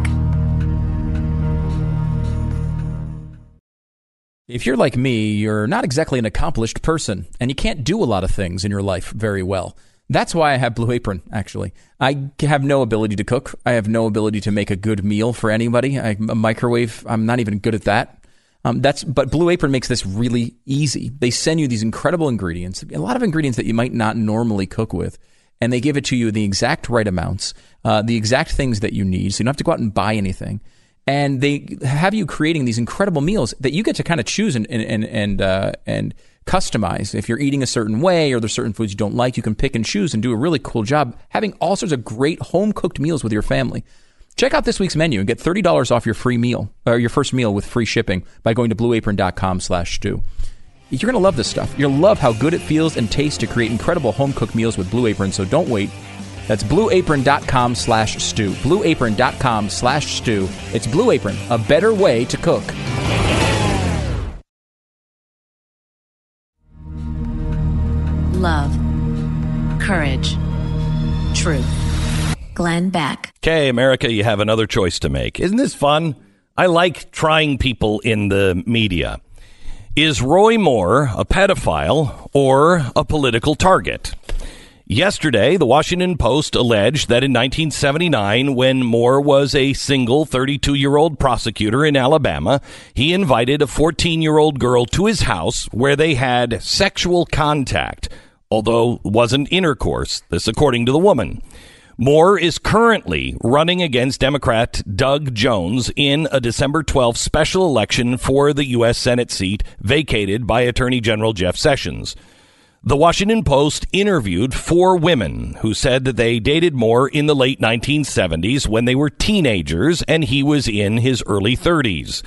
If you're like me, you're not exactly an accomplished person, and you can't do a lot of things in your life very well. That's why I have Blue Apron, actually. I have no ability to cook. I have no ability to make a good meal for anybody. I, a microwave, I'm not even good at that. Um, that's but Blue Apron makes this really easy. They send you these incredible ingredients, a lot of ingredients that you might not normally cook with, and they give it to you in the exact right amounts, uh, the exact things that you need, so you don't have to go out and buy anything. And they have you creating these incredible meals that you get to kind of choose and and and uh, and customize. If you're eating a certain way or there's certain foods you don't like, you can pick and choose and do a really cool job having all sorts of great home-cooked meals with your family. Check out this week's menu and get thirty dollars off your free meal or your first meal with free shipping by going to blue apron dot com slash stew. You're going to love this stuff. You'll love how good it feels and tastes to create incredible home-cooked meals with Blue Apron, so don't wait. That's blue apron dot com slash stew. blue apron dot com slash stew. It's Blue Apron, a better way to cook. Love. Courage. Truth. Glenn Beck. Okay, America, you have another choice to make. Isn't this fun? I like trying people in the media. Is Roy Moore a pedophile or a political target? Yesterday, the Washington Post alleged that in nineteen seventy-nine, when Moore was a single thirty-two-year-old prosecutor in Alabama, he invited a fourteen-year-old girl to his house where they had sexual contact, although it wasn't intercourse, this according to the woman. Moore is currently running against Democrat Doug Jones in a December twelfth special election for the U S Senate seat vacated by Attorney General Jeff Sessions. The Washington Post interviewed four women who said that they dated Moore in the late nineteen seventies when they were teenagers and he was in his early thirties.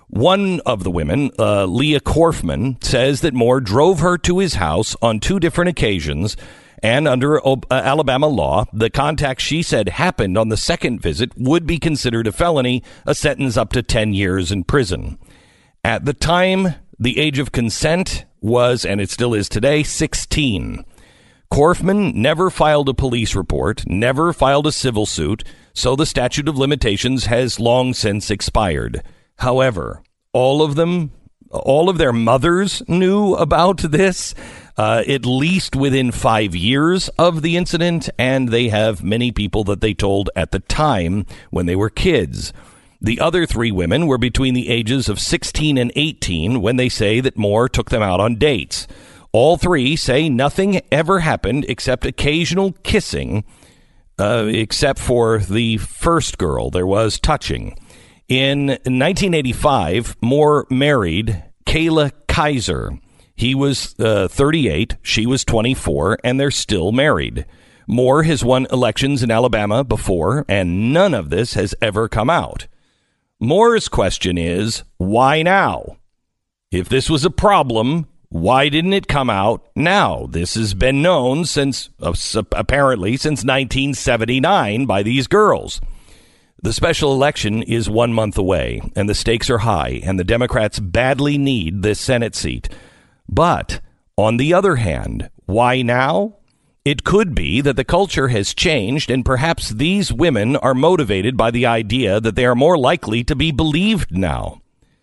One of the women, uh, Leah Korfman, says that Moore drove her to his house on two different occasions, and under uh, Alabama law, the contact she said happened on the second visit would be considered a felony, a sentence up to ten years in prison. At the time, the age of consent was, and it still is today, sixteen. Korfman never filed a police report, never filed a civil suit, so the statute of limitations has long since expired. However, all of them, all of their mothers knew about this, uh, at least within five years of the incident, and they have many people that they told at the time when they were kids. The other three women were between the ages of sixteen and eighteen when they say that Moore took them out on dates. All three say nothing ever happened except occasional kissing, uh, except for the first girl. There was touching. In nineteen eighty-five, Moore married Kayla Kaiser. He was uh, thirty-eight, she was twenty-four, and they're still married. Moore has won elections in Alabama before, and none of this has ever come out. Moore's question is, why now? If this was a problem, why didn't it come out now? This has been known since, uh, apparently, since nineteen seventy-nine by these girls. The special election is one month away, and the stakes are high, and the Democrats badly need this Senate seat. But, on the other hand, why now? It could be that the culture has changed, and perhaps these women are motivated by the idea that they are more likely to be believed now.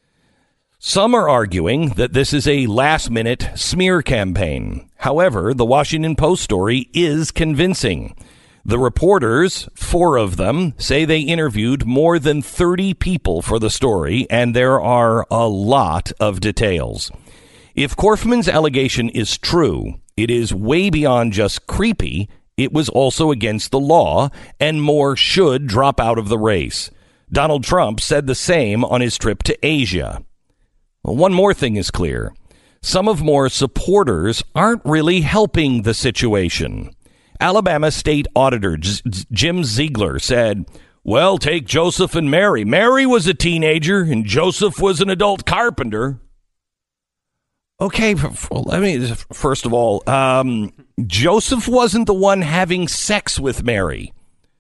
Some are arguing that this is a last-minute smear campaign. However, the Washington Post story is convincing. The reporters, four of them, say they interviewed more than thirty people for the story, and there are a lot of details. If Korfman's allegation is true, it is way beyond just creepy. It was also against the law, and Moore should drop out of the race. Donald Trump said the same on his trip to Asia. Well, one more thing is clear. Some of Moore's supporters aren't really helping the situation. Alabama State Auditor J- Jim Ziegler said, well, take Joseph and Mary. Mary was a teenager and Joseph was an adult carpenter. Okay, well, let me, first of all, um, Joseph wasn't the one having sex with Mary.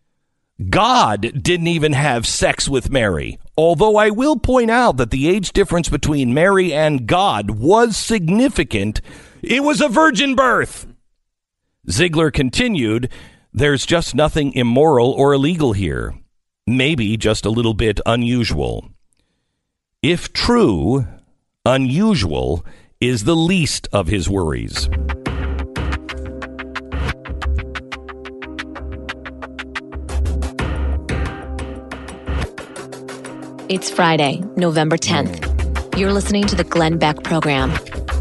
God didn't even have sex with Mary. Although I will point out that the age difference between Mary and God was significant. It was a virgin birth. Ziegler continued, there's just nothing immoral or illegal here. Maybe just a little bit unusual. If true, unusual is the least of his worries. It's Friday, November tenth. You're listening to the Glenn Beck Program.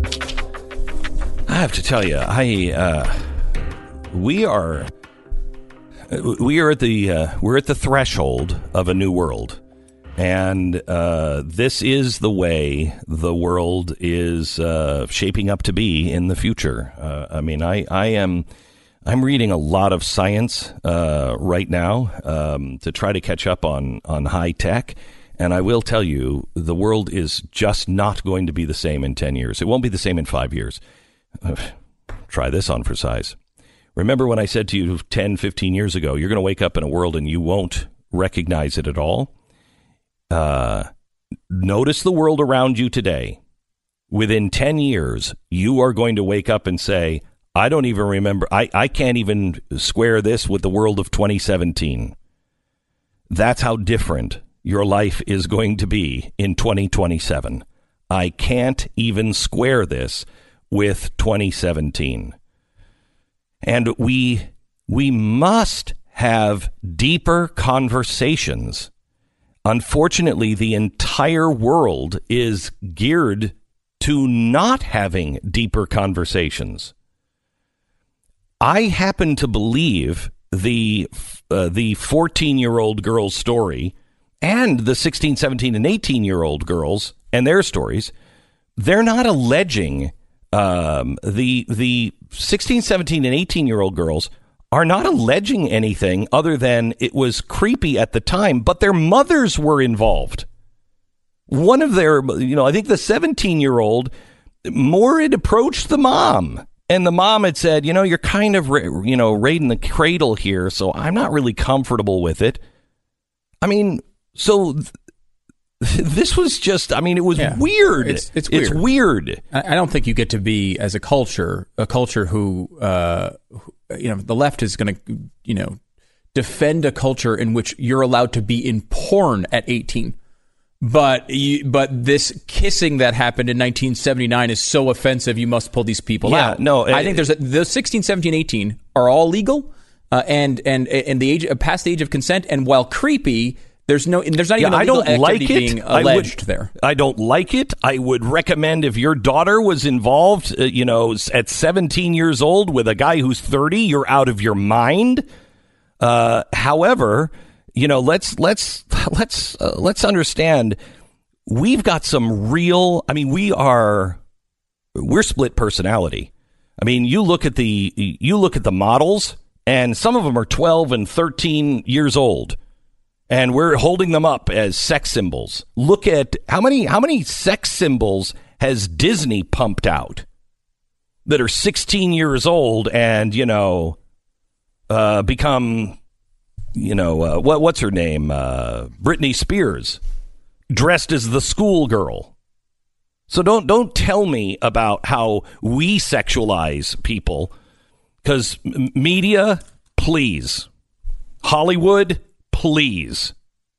I have to tell you, I uh, we are we are at the uh, we're at the threshold of a new world, and uh, this is the way the world is uh, shaping up to be in the future. Uh, I mean, I I am. I'm reading a lot of science uh, right now um, to try to catch up on, on high tech. And I will tell you, the world is just not going to be the same in ten years. It won't be the same in five years. Uh, try this on for size. Remember when I said to you ten, fifteen years ago, you're going to wake up in a world and you won't recognize it at all? Uh, notice the world around you today. Within ten years, you are going to wake up and say, I don't even remember. I, I can't even square this with the world of twenty seventeen. That's how different your life is going to be in twenty twenty-seven. I can't even square this with twenty seventeen. And we we must have deeper conversations. Unfortunately, the entire world is geared to not having deeper conversations. I happen to believe the uh, the fourteen-year-old girl's story and the sixteen, seventeen, and eighteen-year-old girls and their stories. They're not alleging um, the the sixteen, seventeen, and eighteen-year-old girls are not alleging anything other than it was creepy at the time, but their mothers were involved. one of their, you know, I think the seventeen-year-old, Moore had approached the mom. And the mom had said, you know, you're kind of, you know, raiding the cradle here, so I'm not really comfortable with it. I mean, so th- this was just, I mean, it was yeah. weird. It's, it's weird. It's weird. I don't think you get to be, as a culture, a culture who, uh, you know, the left is going to, you know, defend a culture in which you're allowed to be in porn at eighteen. But you, but this kissing that happened in nineteen seventy-nine is so offensive, you must pull these people yeah, out. No, I think there's a, the sixteen, seventeen, eighteen are all legal, uh, and and and the age past the age of consent. And while creepy, there's no there's not even yeah, a legal I don't like activity it. being alleged I would, there. I don't like it. I would recommend if your daughter was involved, uh, you know, at seventeen years old with a guy who's thirty, you're out of your mind. Uh, however. You know, let's let's let's uh, let's understand. We've got some real. I mean, we are we're split personality. I mean, you look at the you look at the models, and some of them are twelve and thirteen years old, and we're holding them up as sex symbols. Look at how many how many sex symbols has Disney pumped out that are sixteen years old and you know uh, become. You know, uh, what what's her name? Uh, Britney Spears, dressed as the schoolgirl. So don't don't tell me about how we sexualize people, because media, please. Hollywood, please.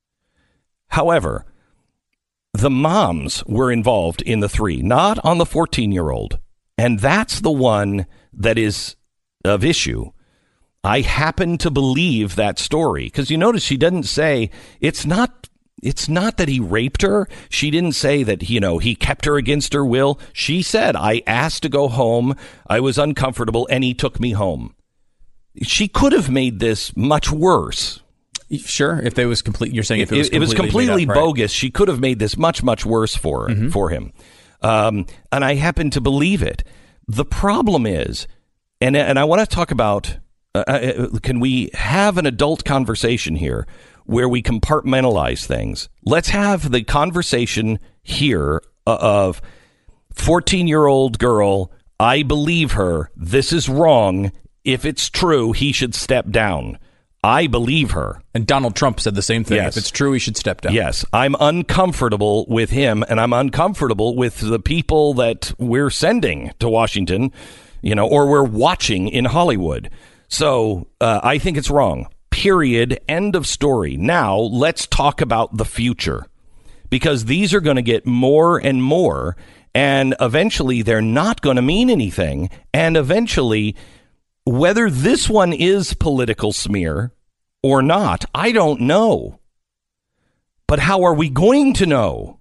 However, the moms were involved in the three, not on the fourteen-year-old. And that's the one that is of issue. I happen to believe that story because you notice she doesn't say it's not it's not that he raped her. She didn't say that, you know, he kept her against her will. She said, I asked to go home. I was uncomfortable and he took me home. She could have made this much worse. Sure. If it was complete, you're saying if it was it, it was completely up, bogus, right? She could have made this much, much worse for, mm-hmm. for him. Um, and I happen to believe it. The problem is, and, and I want to talk about, Uh, can we have an adult conversation here where we compartmentalize things? Let's have the conversation here of fourteen-year-old girl, I believe her. This is wrong. If it's true, he should step down. I believe her. And Donald Trump said the same thing. Yes. If it's true, he should step down. Yes. I'm uncomfortable with him, and I'm uncomfortable with the people that we're sending to Washington, you know, or we're watching in Hollywood. So uh, I think it's wrong. Period. End of story. Now let's talk about the future, because these are going to get more and more, and eventually they're not going to mean anything. And eventually, whether this one is political smear or not, I don't know. But how are we going to know?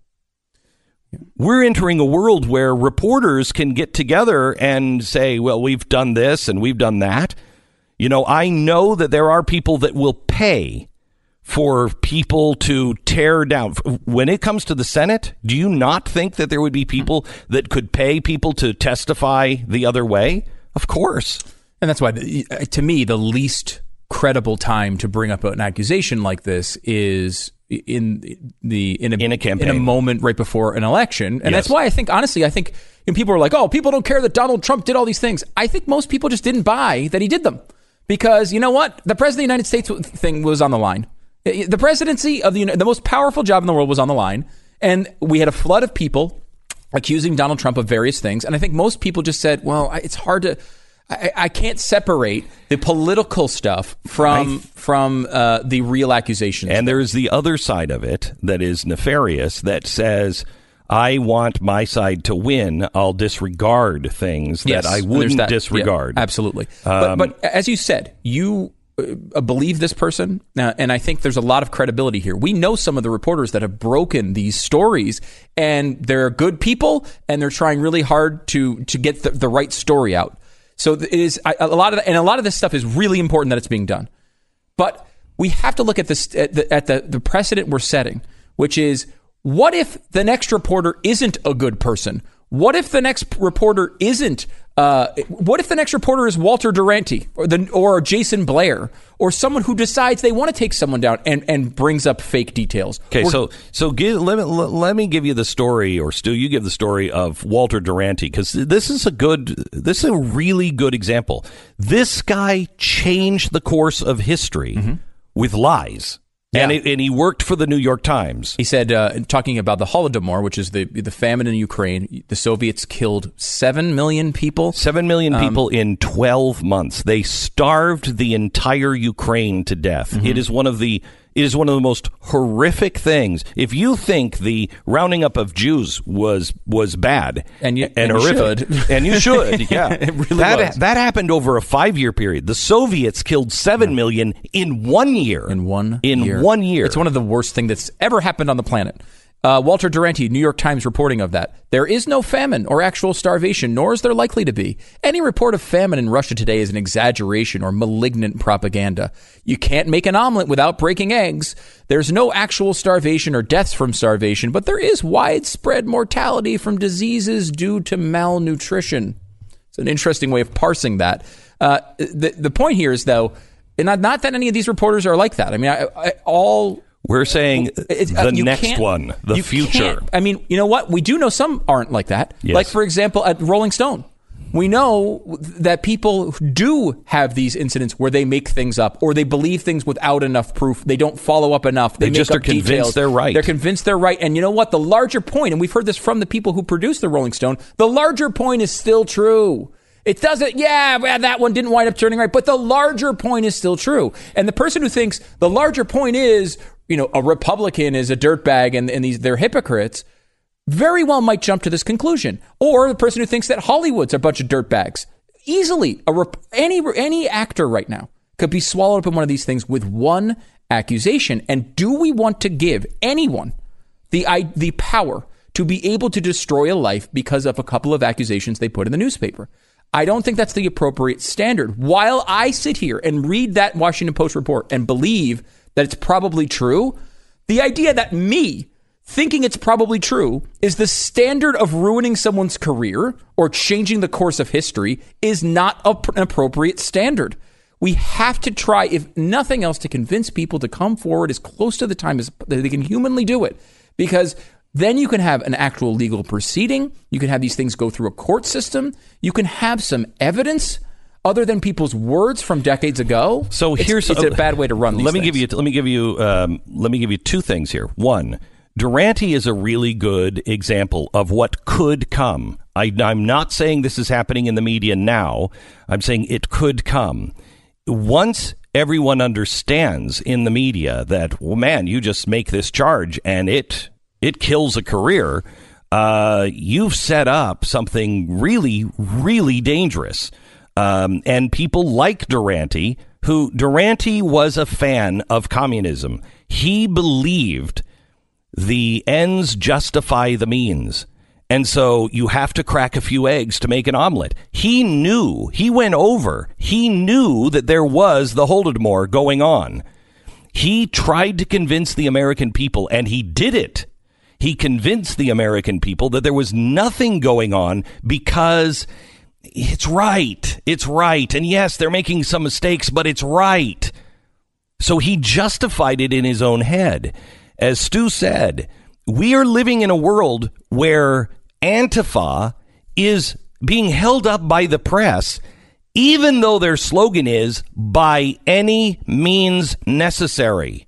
We're entering a world where reporters can get together and say, well, we've done this and we've done that. You know, I know that there are people that will pay for people to tear down. When it comes to the Senate, do you not think that there would be people that could pay people to testify the other way? Of course. And that's why, to me, the least credible time to bring up an accusation like this is in the in a, in a campaign, in a moment right before an election. And yes. that's why I think, honestly, I think and people are like, oh, people don't care that Donald Trump did all these things. I think most people just didn't buy that he did them. Because you know what? The president of the United States thing was on the line. The presidency of the the most powerful job in the world was on the line. And we had a flood of people accusing Donald Trump of various things. And I think most people just said, well, it's hard to, I, I can't separate the political stuff from, I, from uh, the real accusations. And there's the other side of it that is nefarious that says, I want my side to win. I'll disregard things yes, that I wouldn't that, disregard. Yeah, absolutely. Um, but, but as you said, you uh, believe this person, uh, and I think there's a lot of credibility here. We know some of the reporters that have broken these stories, and they're good people, and they're trying really hard to to get the, the right story out. So it is a lot of, and a lot of this stuff is really important that it's being done. But we have to look at this at the, at the, the precedent we're setting, which is, what if the next reporter isn't a good person? What if the next reporter isn't Uh, what if the next reporter is Walter Duranty or the or Jason Blair or someone who decides they want to take someone down and, and brings up fake details? Okay, or, so so give, let, me, let me give you the story, or Stu, you give the story of Walter Duranty, because this is a good, this is a really good example. This guy changed the course of history mm-hmm. with lies. Yeah. And, it, and he worked for the New York Times. He said, uh, talking about the Holodomor, which is the the famine in Ukraine, the Soviets killed seven million people. Seven million um, people in twelve months. They starved the entire Ukraine to death. Mm-hmm. It is one of the it is one of the most horrific things. If you think the rounding up of Jews was was bad and, you, and, and horrific, you should. and you should, yeah, it really that was. that happened over a five year period. The Soviets killed seven million in one year. In one in year. one year. It's one of the worst things that's ever happened on the planet. Uh, Walter Duranty, New York Times reporting of that. There is no famine or actual starvation, nor is there likely to be. Any report of famine in Russia today is an exaggeration or malignant propaganda. You can't make an omelet without breaking eggs. There's no actual starvation or deaths from starvation, but there is widespread mortality from diseases due to malnutrition. It's an interesting way of parsing that. Uh, the, the point here is, though, not, not that any of these reporters are like that. I mean, I, I, all... We're saying it's, the uh, next one, the you future. Can't. I mean, you know what? We do know some aren't like that. Yes. Like, for example, at Rolling Stone, we know that people do have these incidents where they make things up or they believe things without enough proof. They don't follow up enough. They, they make just up are convinced details. they're right. They're convinced they're right. And you know what? The larger point, and we've heard this from the people who produced the Rolling Stone, the larger point is still true. It doesn't, yeah, well, that one didn't wind up turning right, but the larger point is still true. And the person who thinks the larger point is, you know, a Republican is a dirtbag and, and these they're hypocrites, very well might jump to this conclusion. Or the person who thinks that Hollywood's a bunch of dirtbags. Easily, a rep, any any actor right now could be swallowed up in one of these things with one accusation. And do we want to give anyone the the power to be able to destroy a life because of a couple of accusations they put in the newspaper? I don't think that's the appropriate standard. While I sit here and read that Washington Post report and believe that it's probably true, the idea that me thinking it's probably true is the standard of ruining someone's career or changing the course of history is not an appropriate standard. We have to try, if nothing else, to convince people to come forward as close to the time as they can humanly do it. Because then you can have an actual legal proceeding. You can have these things go through a court system. You can have some evidence other than people's words from decades ago. So here's it's, it's a bad way to run these let me things. give you let me give you um, let me give you two things here. One, Duranty is a really good example of what could come. I, I'm not saying this is happening in the media now. I'm saying it could come. Once everyone understands in the media that, well, man, you just make this charge and it it kills a career, uh, you've set up something really, really dangerous. Um, and people like Duranty, who Duranty was a fan of communism. He believed the ends justify the means. And so you have to crack a few eggs to make an omelet. He knew, he went over, he knew that there was the Holodomor going on. He tried to convince the American people, and he did it. He convinced the American people that there was nothing going on because it's right. It's right. And yes, they're making some mistakes, but it's right. So he justified it in his own head. As Stu said, we are living in a world where Antifa is being held up by the press, even though their slogan is, by any means necessary.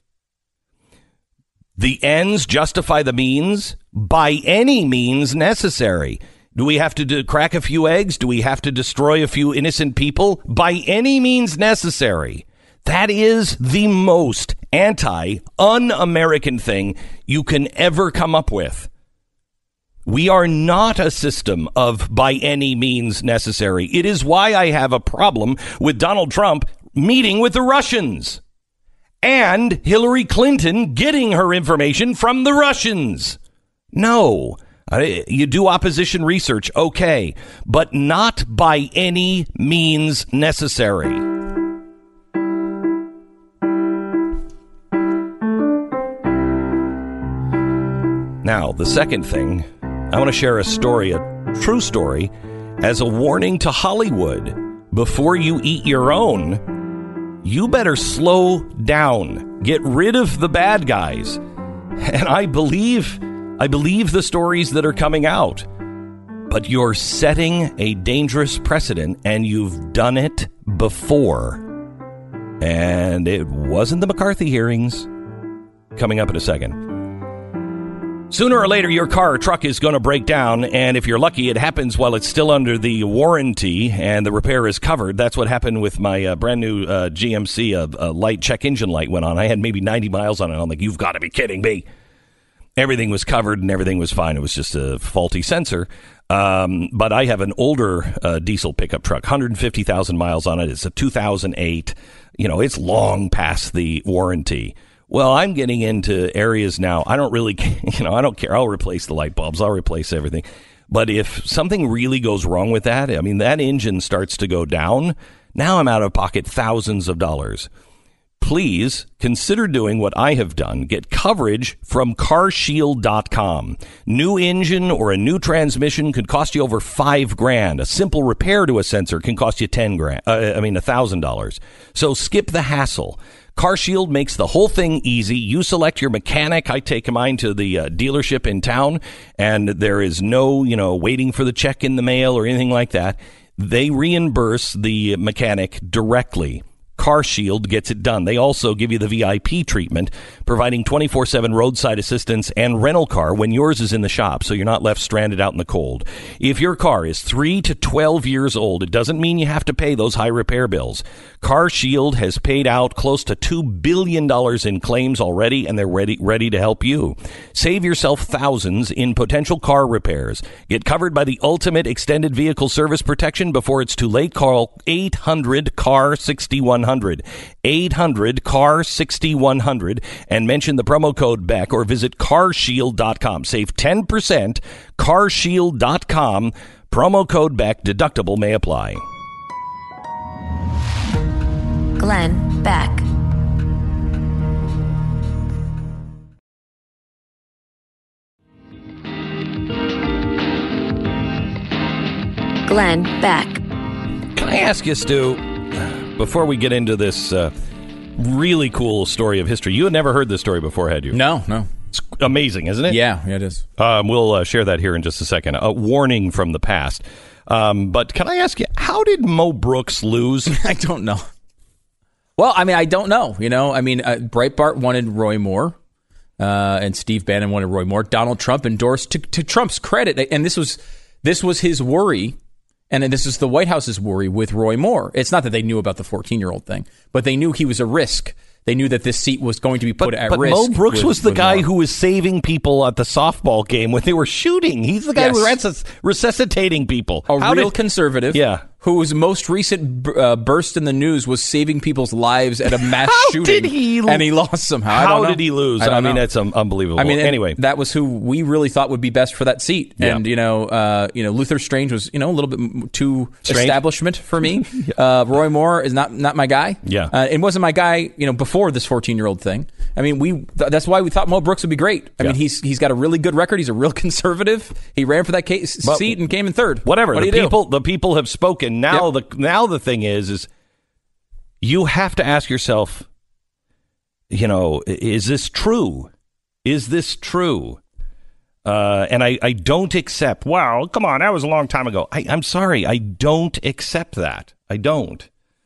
The ends justify the means, by any means necessary. Do we have to do, crack a few eggs? Do we have to destroy a few innocent people? By any means necessary. That is the most anti-un-American thing you can ever come up with. We are not a system of by any means necessary. It is why I have a problem with Donald Trump meeting with the Russians and Hillary Clinton getting her information from the Russians. No. You do opposition research, okay, but not by any means necessary. Now, the second thing, I want to share a story, a true story, as a warning to Hollywood, before you eat your own, you better slow down. Get rid of the bad guys. And I believe, I believe the stories that are coming out. But you're setting a dangerous precedent, and you've done it before. And it wasn't the McCarthy hearings. Coming up in a second. Sooner or later, your car or truck is going to break down, and if you're lucky, it happens while it's still under the warranty and the repair is covered. That's what happened with my uh, brand new uh, G M C. A, a light check engine light went on. I had maybe ninety miles on it. I'm like, you've got to be kidding me. Everything was covered and everything was fine. It was just a faulty sensor. Um, but I have an older uh, diesel pickup truck, one hundred fifty thousand miles on it. It's a two thousand eight. You know, it's long past the warranty. Well, I'm getting into areas now. I don't really, you know, I don't care. I'll replace the light bulbs. I'll replace everything. But if something really goes wrong with that, I mean, that engine starts to go down. Now I'm out of pocket thousands of dollars. Please consider doing what I have done. Get coverage from car shield dot com. New engine or a new transmission could cost you over five grand. A simple repair to a sensor can cost you ten grand. Uh, I mean, a thousand dollars. So skip the hassle. CarShield makes the whole thing easy. You select your mechanic. I take mine to the uh, dealership in town, and there is no, you know, waiting for the check in the mail or anything like that. They reimburse the mechanic directly. CarShield gets it done. They also give you the V I P treatment, providing twenty-four seven roadside assistance and rental car when yours is in the shop, so you're not left stranded out in the cold. If your car is three to twelve years old, it doesn't mean you have to pay those high repair bills. CarShield has paid out close to two billion dollars in claims already, and they're ready, ready to help you. Save yourself thousands in potential car repairs. Get covered by the ultimate extended vehicle service protection before it's too late. Call eight hundred C A R sixty-one hundred. eight hundred C A R sixty-one hundred and mention the promo code Beck or visit car shield dot com. Save ten percent. car shield dot com. Promo code Beck. Deductible may apply. Glenn Beck. Glenn Beck. Can I ask you, Stu, before we get into this uh, really cool story of history, you had never heard this story before, had you? No, no. It's amazing, isn't it? Yeah, yeah, it is. Um, we'll uh, share that here in just a second. A warning from the past. Um, but can I ask you, how did Mo Brooks lose? I don't know. Well, I mean, I don't know. You know, I mean, uh, Breitbart wanted Roy Moore, uh, and Steve Bannon wanted Roy Moore. Donald Trump endorsed, to, to Trump's credit, and this was this was his worry, and this is the White House's worry with Roy Moore. It's not that they knew about the fourteen-year-old thing, but they knew he was a risk. They knew that this seat was going to be put but, at but risk. Mo Brooks with, was the guy Moore. who was saving people at the softball game when they were shooting. He's the guy Yes. who resus- resuscitating people. A How real did, conservative, Yeah. whose most recent uh, burst in the news was saving people's lives at a mass How shooting. did he lo- and he lost somehow. I How don't know. did he lose? I, I, don't mean, know. that's um, unbelievable. I mean, and anyway, that was who we really thought would be best for that seat. Yeah. And you know, uh, you know, Luther Strange was you know a little bit m- too Strange? establishment for me. yeah. uh, Roy Moore is not not my guy. Yeah, uh, it wasn't my guy. You know, before this fourteen-year-old thing. I mean, we th- that's why we thought Mo Brooks would be great. I yeah. mean, he's he's got a really good record. He's a real conservative. He ran for that case, but seat and came in third. Whatever. What the do you people do? the people have spoken. Now Yep. the now the thing is is you have to ask yourself, you know, is this true? Is this true? Uh, and I, I don't accept, wow, come on, that was a long time ago. I, I'm sorry, I don't accept that. I don't.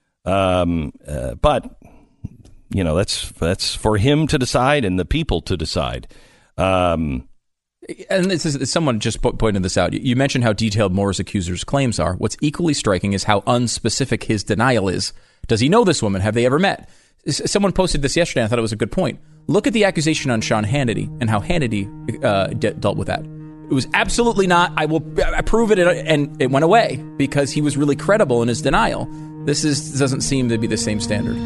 Um, uh, but, you know, that's that's for him to decide and the people to decide. Um, And this is, someone just po- pointed this out. You mentioned how detailed Moore's accusers' claims are. What's equally striking is how unspecific his denial is. Does he know this woman? Have they ever met? S- Someone posted this yesterday. I thought it was a good point. Look at the accusation on Sean Hannity and how Hannity uh, de- dealt with that. It was absolutely not, I will I prove it, and it went away because he was really credible in his denial. This is doesn't seem to be the same standard.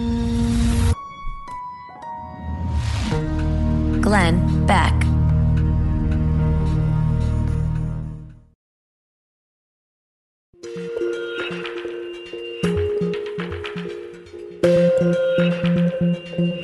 Glenn Beck.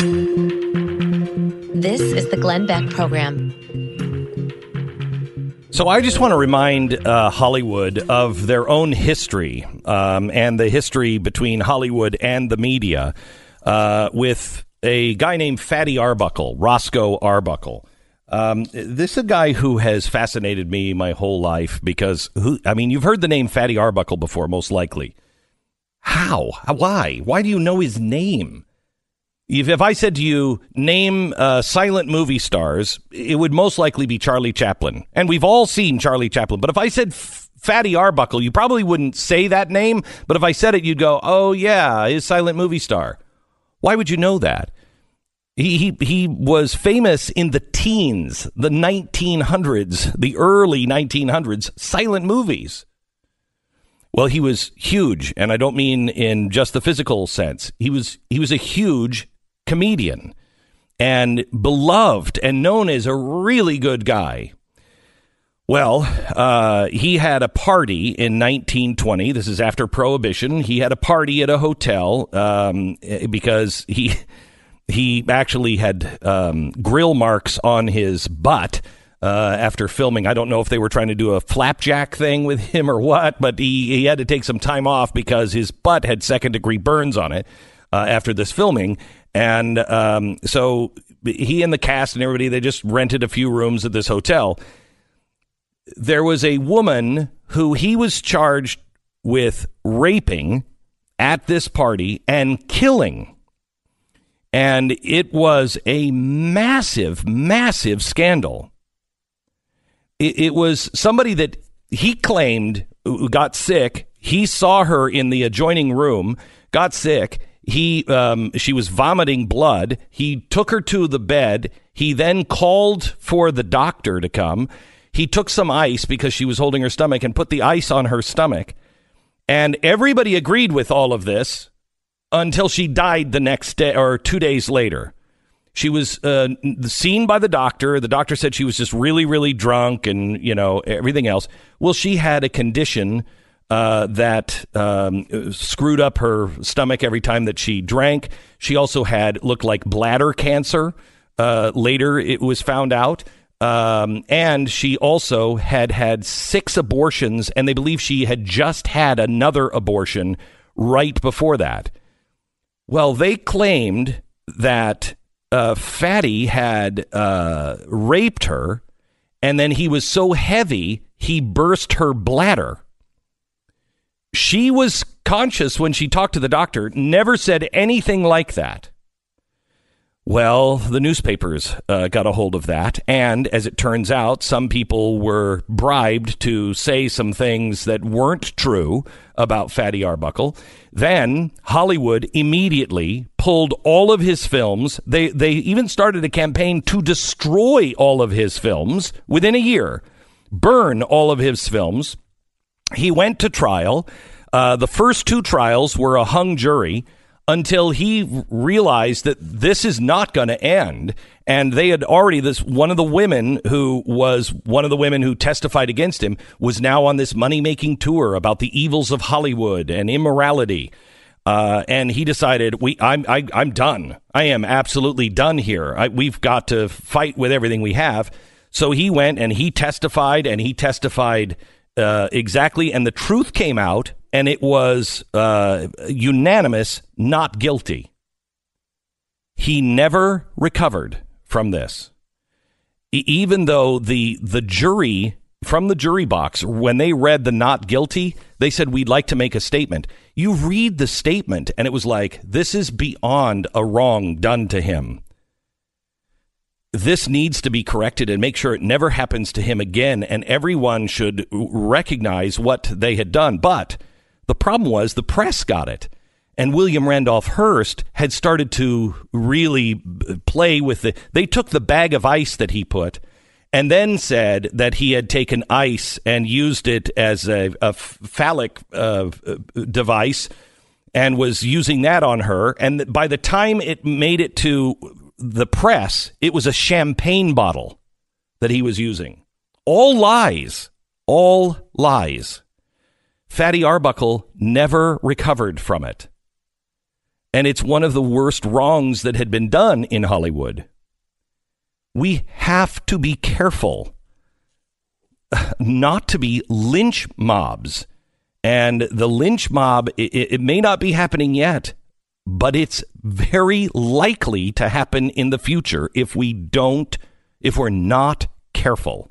This is the Glenn Beck Program. So I just want to remind uh, Hollywood of their own history um, and the history between Hollywood and the media uh, with a guy named Fatty Arbuckle, Roscoe Arbuckle. Um, this is a guy who has fascinated me my whole life because, who, I mean, you've heard the name Fatty Arbuckle before, most likely. How? Why? Why do you know his name? If, if I said to you, name uh, silent movie stars, it would most likely be Charlie Chaplin. And we've all seen Charlie Chaplin. But if I said F- Fatty Arbuckle, you probably wouldn't say that name. But if I said it, you'd go, oh, yeah, his silent movie star. Why would you know that? He, he he was famous in the teens, the nineteen hundreds, the early nineteen hundreds, silent movies. Well, he was huge, and I don't mean in just the physical sense. He was he was a huge comedian and beloved and known as a really good guy. Well, uh, he had a party in nineteen twenty. This is after Prohibition. He had a party at a hotel um, because he... He actually had um, grill marks on his butt uh, after filming. I don't know if they were trying to do a flapjack thing with him or what, but he, he had to take some time off because his butt had second-degree burns on it uh, after this filming. And um, so he and the cast and everybody, they just rented a few rooms at this hotel. There was a woman who he was charged with raping at this party and killing. And it was a massive, massive scandal. It, it was somebody that he claimed got sick. He saw her in the adjoining room, got sick. He, um, she was vomiting blood. He took her to the bed. He then called for the doctor to come. He took some ice because she was holding her stomach and put the ice on her stomach. And everybody agreed with all of this. Until she died the next day or two days later. She was uh, seen by the doctor. The doctor said she was just really, really drunk and, you know, everything else. Well, she had a condition uh, that um, screwed up her stomach every time that she drank. She also had looked like bladder cancer. Uh, later, it was found out. Um, and she also had had six abortions, and they believe she had just had another abortion right before that. Well, they claimed that uh, Fatty had uh, raped her, and then he was so heavy, he burst her bladder. She was conscious when she talked to the doctor, never said anything like that. Well, the newspapers uh, got a hold of that, and as it turns out, some people were bribed to say some things that weren't true about Fatty Arbuckle. Then Hollywood immediately pulled all of his films. They they even started a campaign to destroy all of his films within a year, burn all of his films. He went to trial. Uh, the first two trials were a hung jury. Until he realized that this is not going to end. And they had already, this one of the women who was one of the women who testified against him was now on this money-making tour about the evils of Hollywood and immorality. Uh, and he decided, we, I'm, I, I'm done. I am absolutely done here. I, we've got to fight with everything we have. So he went and he testified and he testified uh, exactly. And the truth came out. And it was uh, unanimous, not guilty. He never recovered from this. E- even though the the jury, from the jury box, when they read the not guilty, they said, we'd like to make a statement. You read the statement, and it was like, this is beyond a wrong done to him. This needs to be corrected and make sure it never happens to him again, and everyone should recognize what they had done. But the problem was the press got it, and William Randolph Hearst had started to really play with it. They took the bag of ice that he put and then said that he had taken ice and used it as a, a phallic uh, device and was using that on her. And by the time it made it to the press, it was a champagne bottle that he was using. All lies, all lies. Fatty Arbuckle never recovered from it. And it's one of the worst wrongs that had been done in Hollywood. We have to be careful not to be lynch mobs. And the lynch mob, it, it may not be happening yet, but it's very likely to happen in the future if we don't, if we're not careful.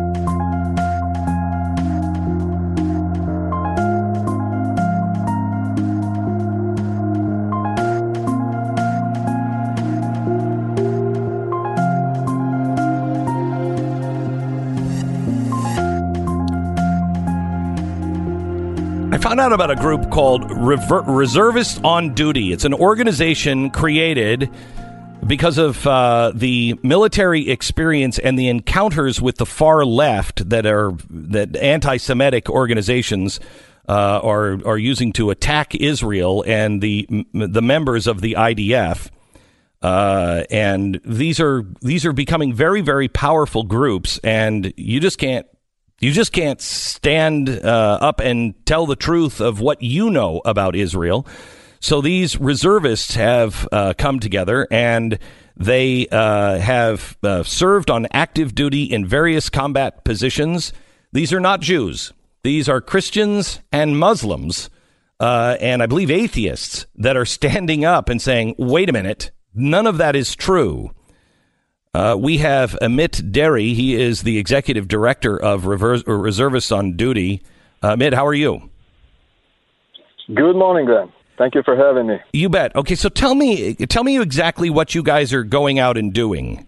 I found out about a group called Rever- Reservists on Duty. It's an organization created because of uh, the military experience and the encounters with the far left that are that anti-Semitic organizations uh, are are using to attack Israel and the the members of the I D F. Uh, and these are these are becoming very, very powerful groups, and you just can't. You just can't stand uh, up and tell the truth of what you know about Israel. So these reservists have uh, come together, and they uh, have uh, served on active duty in various combat positions. These are not Jews. These are Christians and Muslims, uh, and I believe atheists that are standing up and saying, wait a minute, none of that is true. Uh, we have Amit Deri. He is the executive director of Reverse, or Reservists on Duty. Uh, Amit, how are you? Good morning, Glenn. Thank you for having me. You bet. Okay, so tell me, tell me exactly what you guys are going out and doing.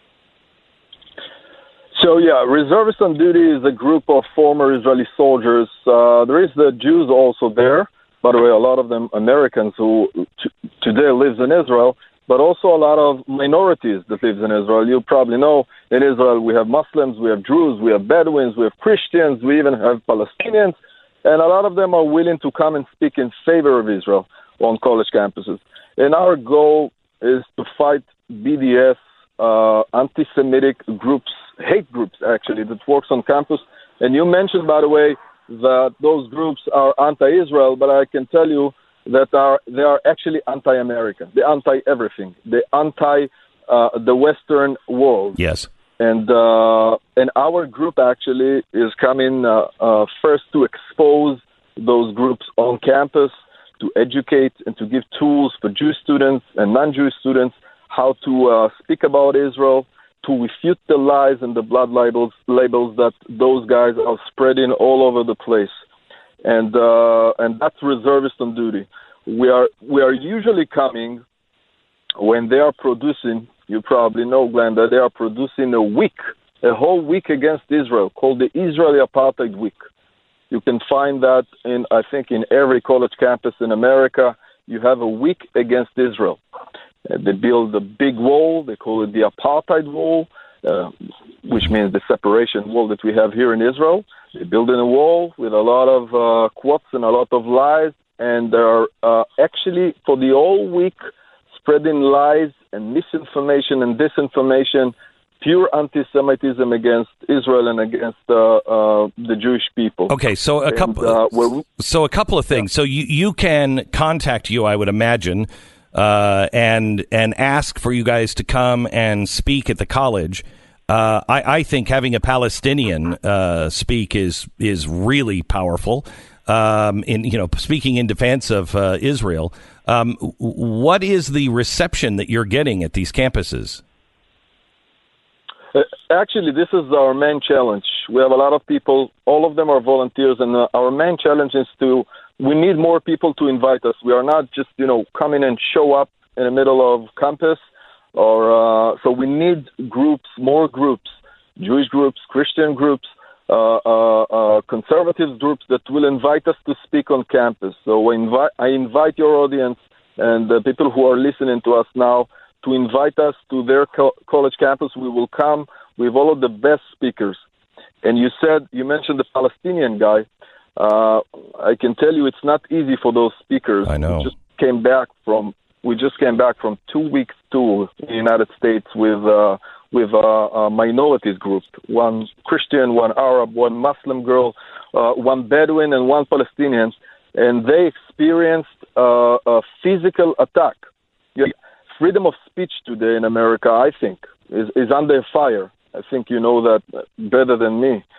So, yeah, Reservists on Duty is a group of former Israeli soldiers. Uh, there is the Jews also there. By the way, a lot of them Americans who t- today lives in Israel. But also a lot of minorities that lives in Israel. You probably know in Israel we have Muslims, we have Druze, we have Bedouins, we have Christians, we even have Palestinians, and a lot of them are willing to come and speak in favor of Israel on college campuses. And our goal is to fight B D S, uh, anti-Semitic groups, hate groups actually, that works on campus. And you mentioned, by the way, that those groups are anti-Israel, but I can tell you that are they are actually anti-American. They're anti-everything. They're anti uh, the Western world. Yes. And uh, and our group actually is coming uh, uh, first to expose those groups on campus, to educate and to give tools for Jewish students and non-Jewish students how to uh, speak about Israel, to refute the lies and the blood labels, labels that those guys are spreading all over the place. And uh, and that's Reservists on Duty. We are we are usually coming when they are producing. You probably know, Glenn, that they are producing a week, a whole week against Israel, called the Israeli Apartheid Week. You can find that in I think in every college campus in America. You have a week against Israel. Uh, they build a big wall. They call it the Apartheid Wall, uh, which means the separation wall that we have here in Israel. They build in a wall with a lot of uh, quotes and a lot of lies, and they're uh, actually, for the whole week, spreading lies and misinformation and disinformation, pure anti-Semitism against Israel and against uh, uh, the Jewish people. Okay, so a couple, and, uh, so a couple of things. Yeah. So you you can contact you, I would imagine, uh, and and ask for you guys to come and speak at the college. Uh, I, I think having a Palestinian uh, speak is is really powerful. Um, in you know, speaking in defense of uh, Israel, um, what is the reception that you're getting at these campuses? Uh, actually, this is our main challenge. We have a lot of people. All of them are volunteers, and uh, our main challenge is to. We need more people to invite us. We are not just you know coming and show up in the middle of campus. Or uh, so we need groups, more groups, Jewish groups, Christian groups, uh, uh, uh, conservative groups that will invite us to speak on campus. So I invite, I invite your audience and the people who are listening to us now to invite us to their co- college campus. We will come with all of the best speakers. And you said, you mentioned the Palestinian guy. Uh, I can tell you it's not easy for those speakers. I know. We just came back from We just came back from two weeks tour in the United States with uh, with uh, a minorities group, one Christian, one Arab, one Muslim girl, uh, one Bedouin, and one Palestinian, and they experienced uh, a physical attack. Yeah. Freedom of speech today in America, I think, is, is under fire. I think you know that better than me.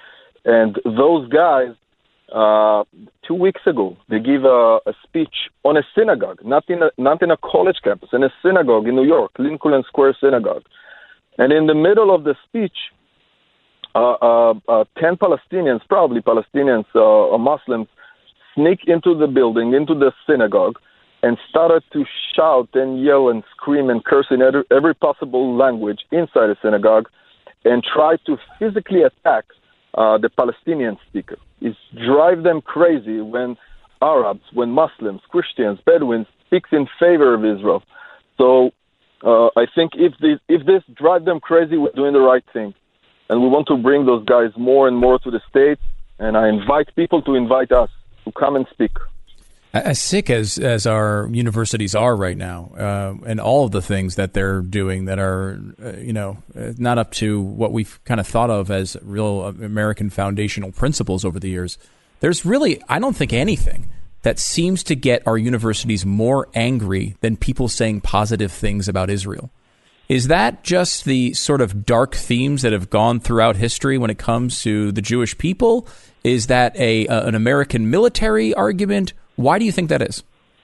And those guys, uh, two weeks ago, they give a, a speech on a synagogue, not in a, not in a college campus, in a synagogue in New York, Lincoln Square Synagogue. And in the middle of the speech, uh, uh, uh, ten Palestinians, probably Palestinians uh, or Muslims, sneak into the building, into the synagogue, and started to shout and yell and scream and curse in every, every possible language inside the synagogue, and try to physically attack uh, the Palestinian speaker. It drives them crazy when Arabs, when Muslims, Christians, Bedouins speaks in favor of Israel. So uh, I think if this, if this drives them crazy, we're doing the right thing. And we want to bring those guys more and more to the States, and I invite people to invite us to come and speak. As sick as, as our universities are right now, uh, and all of the things that they're doing that are, uh, you know, not up to what we've kind of thought of as real American foundational principles over the years, there's really, I don't think, anything that seems to get our universities more angry than people saying positive things about Israel. Is that just the sort of dark themes that have gone throughout history when it comes to the Jewish people? Is that a uh, an American military argument? Why do you think that is?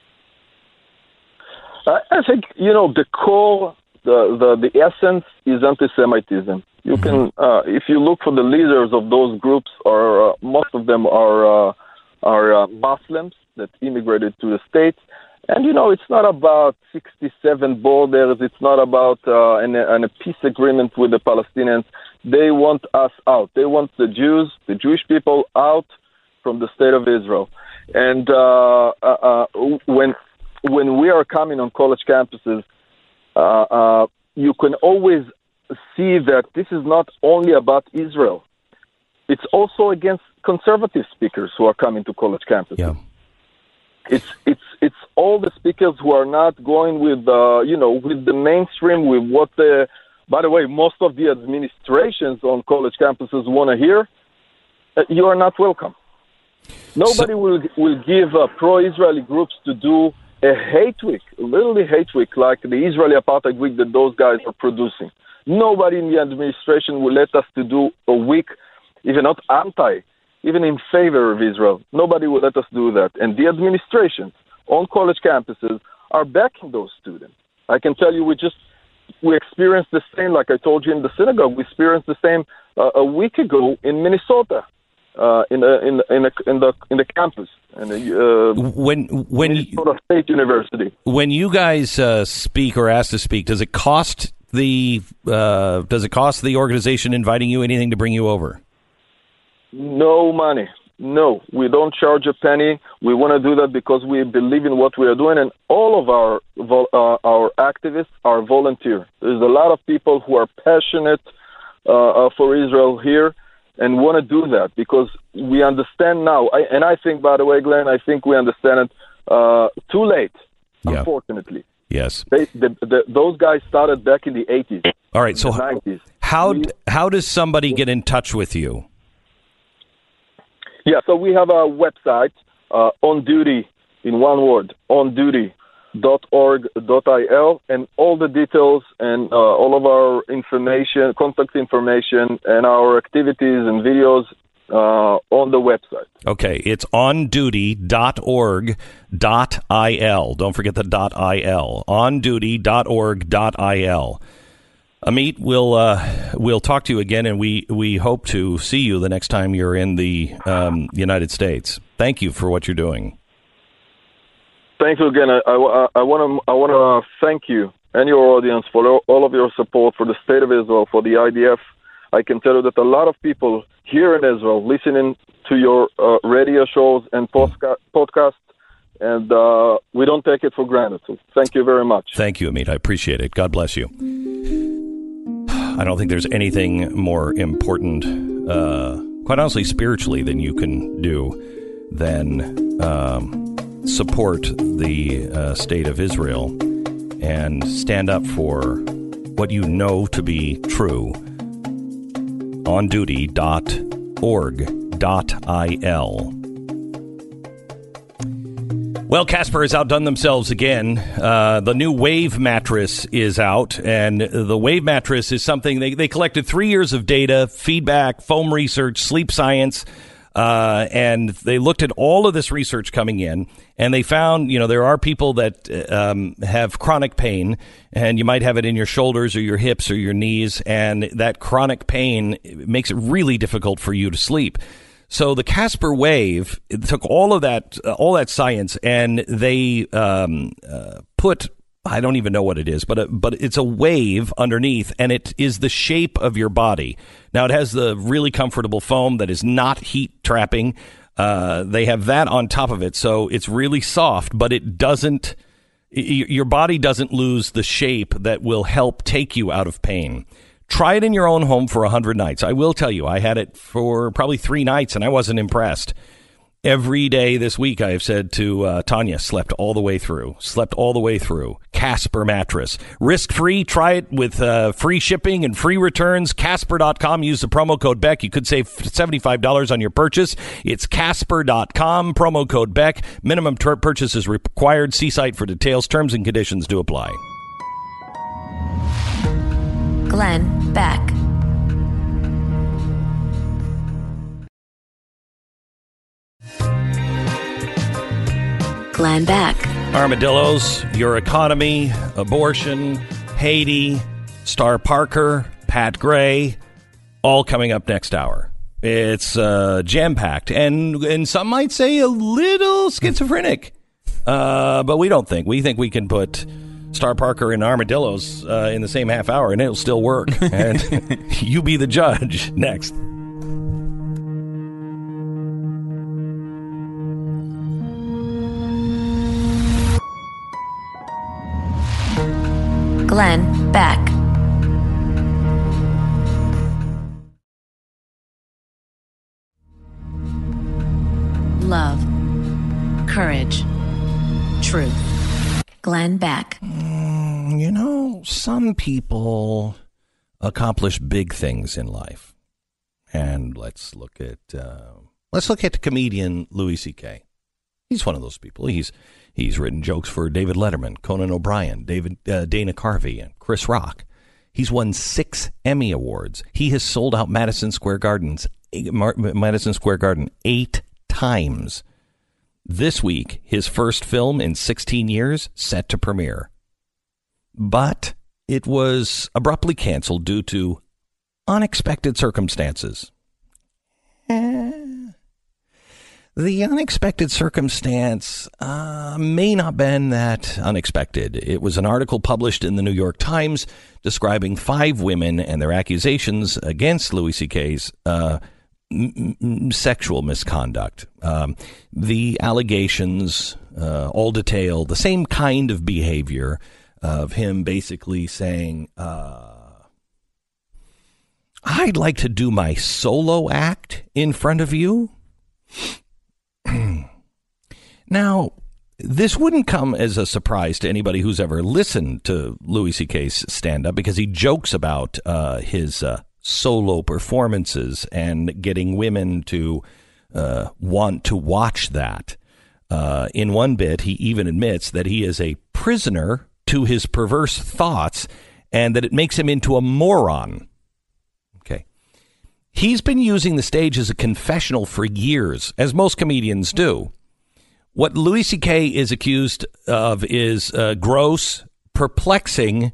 I think, you know, the core, the, the, the essence is anti-Semitism. You mm-hmm. can, uh, if you look for the leaders of those groups, are uh, most of them are uh, are uh, Muslims that immigrated to the States. And, you know, it's not about sixty-seven borders. It's not about uh, an, an, a peace agreement with the Palestinians. They want us out. They want the Jews, the Jewish people, out from the state of Israel. And uh, uh, uh, when when we are coming on college campuses, uh, uh, you can always see that this is not only about Israel. It's also against conservative speakers who are coming to college campuses. Yeah. It's it's it's all the speakers who are not going with uh, you know with the mainstream, with what the. By the way, most of the administrations on college campuses want to hear. Uh, you are not welcome. Nobody so, will will give uh, pro-Israeli groups to do a hate week, literally hate week, like the Israeli apartheid week that those guys are producing. Nobody in the administration will let us to do a week, even not anti, even in favor of Israel. Nobody will let us do that. And the administrations on college campuses are backing those students. I can tell you, we just we experienced the same, like I told you in the synagogue. We experienced the same uh, a week ago in Minnesota. Uh, in the in the in the in the, in the campus, in the, uh, when when Minnesota State University. When you guys uh, speak or ask to speak, does it cost the uh, does it cost the organization inviting you anything to bring you over? No money. No, we don't charge a penny. We want to do that because we believe in what we are doing, and all of our uh, our activists are volunteer. There's a lot of people who are passionate uh, uh, for Israel here. And want to do that because we understand now. I, and I think, by the way, Glenn, I think we understand it uh, too late, yeah. unfortunately. Yes. They, the, the, those guys started back in the eighties. All right. So nineties. how we, how does somebody get in touch with you? Yeah. So we have a website, uh, On Duty, in one word, on duty dot org dot I L, and all the details and uh, all of our information, contact information, and our activities and videos uh, on the website. Okay, it's on duty dot org dot I L. Don't forget the dot I L. on duty dot org dot I L. Amit, we'll uh, we'll talk to you again, and we, we hope to see you the next time you're in the um, United States. Thank you for what you're doing. Thank you again. I, I, I want to I want to thank you and your audience for all of your support for the State of Israel, for the I D F. I can tell you that a lot of people here in Israel listening to your uh, radio shows and podca- podcasts, and uh, we don't take it for granted. So thank you very much. Thank you, Amit. I appreciate it. God bless you. I don't think there's anything more important, uh, quite honestly, spiritually, than you can do than um, support the uh, state of Israel and stand up for what you know to be true. on duty dot org dot I L. Well, Casper has outdone themselves again. Uh, the new Wave mattress is out, and the Wave mattress is something they, they collected three years of data, feedback, foam research, sleep science, uh, and they looked at all of this research coming in, and they found, you know, there are people that um, have chronic pain, and you might have it in your shoulders or your hips or your knees, and that chronic pain makes it really difficult for you to sleep. So the Casper Wave took all of that, uh, all that science, and they um, uh, put, I don't even know what it is, but uh, but it's a wave underneath, and it is the shape of your body. Now, it has the really comfortable foam that is not heat trapping. Uh, they have that on top of it, so it's really soft, but it doesn't, y- your body doesn't lose the shape that will help take you out of pain. Try it in your own home for one hundred nights. I will tell you, I had it for probably three nights, and I wasn't impressed. Every day this week, I have said to uh, Tanya, slept all the way through. Slept all the way through. Casper mattress. Risk-free. Try it with uh, free shipping and free returns. Casper dot com. Use the promo code Beck. You could save seventy-five dollars on your purchase. It's Casper dot com. Promo code Beck. Minimum ter- purchase is required. See site for details. Terms and conditions do apply. Glenn Beck. Glenn Beck. Armadillos, your economy, abortion, Haiti, Star Parker, Pat Gray, all coming up next hour. It's uh, jam-packed, and and some might say a little schizophrenic, uh, but we don't think. We think we can put Star Parker and Armadillos uh, in the same half hour, and it'll still work. And you be the judge. Next. Glenn Beck. Love, courage, truth. Glenn Beck. Mm, you know, some people accomplish big things in life, and let's look at uh, let's look at the comedian Louis C K. He's one of those people. He's he's written jokes for David Letterman, Conan O'Brien, David uh, Dana Carvey, and Chris Rock. He's won six Emmy Awards. He has sold out Madison Square Gardens, Madison Square Garden eight times. This week, his first film in sixteen years set to premiere. But it was abruptly canceled due to unexpected circumstances. Eh, the unexpected circumstance uh, may not have been that unexpected. It was an article published in the New York Times describing five women and their accusations against Louis C K's uh M- sexual misconduct. Um, the allegations uh, all detail the same kind of behavior of him basically saying, uh, I'd like to do my solo act in front of you. Now, this wouldn't come as a surprise to anybody who's ever listened to Louis C K's stand-up, because he jokes about uh, his uh, solo performances and getting women to uh, want to watch that. Uh, in one bit, he even admits that he is a prisoner to his perverse thoughts and that it makes him into a moron. Okay. He's been using the stage as a confessional for years, as most comedians do. What Louis C K is accused of is uh, gross, perplexing,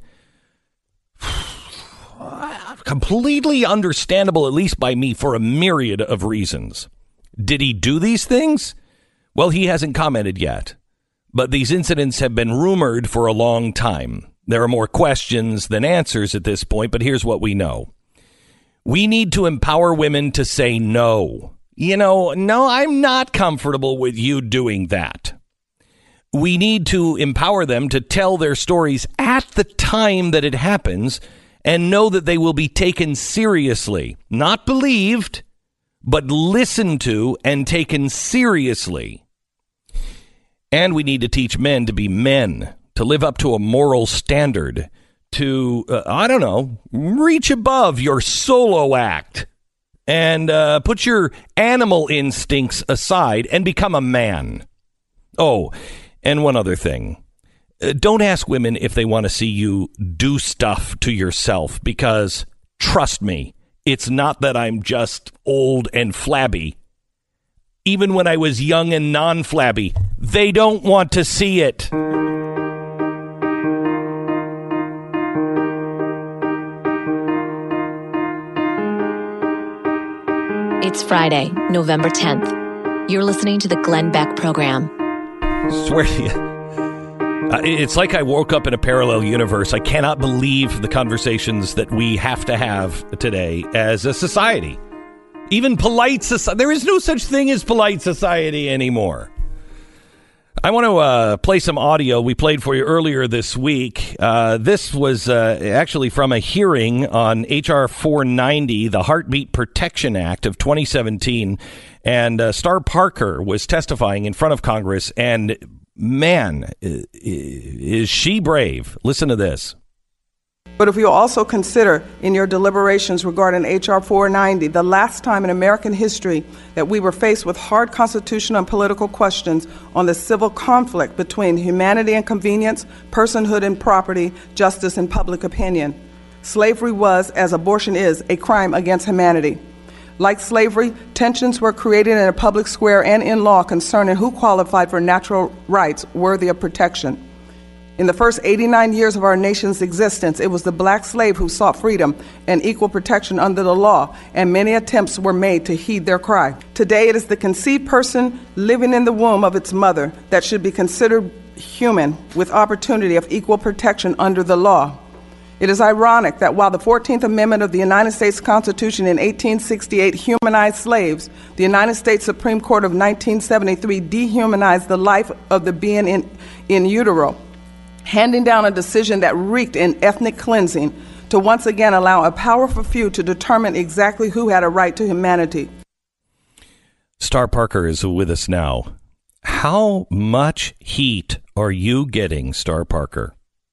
completely understandable, at least by me, for a myriad of reasons. Did he do these things? Well, he hasn't commented yet. But these incidents have been rumored for a long time. There are more questions than answers at this point, but here's what we know. We need to empower women to say no. You know, no, I'm not comfortable with you doing that. We need to empower them to tell their stories at the time that it happens and know that they will be taken seriously, not believed, but listened to and taken seriously. And we need to teach men to be men, to live up to a moral standard, to, uh, I don't know, reach above your solo act and uh, put your animal instincts aside and become a man. Oh, And one other thing. Uh, don't ask women if they want to see you do stuff to yourself, because trust me, it's not that I'm just old and flabby. Even when I was young and non-flabby, they don't want to see it. It's Friday, November tenth. You're listening to the Glenn Beck Program. Swear to you. Uh, it's like I woke up in a parallel universe. I cannot believe the conversations that we have to have today as a society. Even polite society. There is no such thing as polite society anymore. I want to uh, play some audio we played for you earlier this week. Uh, this was uh, actually from a hearing on H R four ninety, the Heartbeat Protection Act of twenty seventeen. And uh, Star Parker was testifying in front of Congress. And man, is she brave. Listen to this. But if you also consider in your deliberations regarding H R four ninety, the last time in American history that we were faced with hard constitutional and political questions on the civil conflict between humanity and convenience, personhood and property, justice and public opinion. Slavery was, as abortion is, a crime against humanity. Like slavery, tensions were created in a public square and in law concerning who qualified for natural rights worthy of protection. In the first eighty-nine years of our nation's existence, it was the black slave who sought freedom and equal protection under the law, and many attempts were made to heed their cry. Today, it is the conceived person living in the womb of its mother that should be considered human with opportunity of equal protection under the law. It is ironic that while the fourteenth Amendment of the United States Constitution in eighteen sixty-eight humanized slaves, the United States Supreme Court of nineteen seventy-three dehumanized the life of the being in, in utero, handing down a decision that reeked in ethnic cleansing to once again allow a powerful few to determine exactly who had a right to humanity. Star Parker is with us now. How much heat are you getting, Star Parker?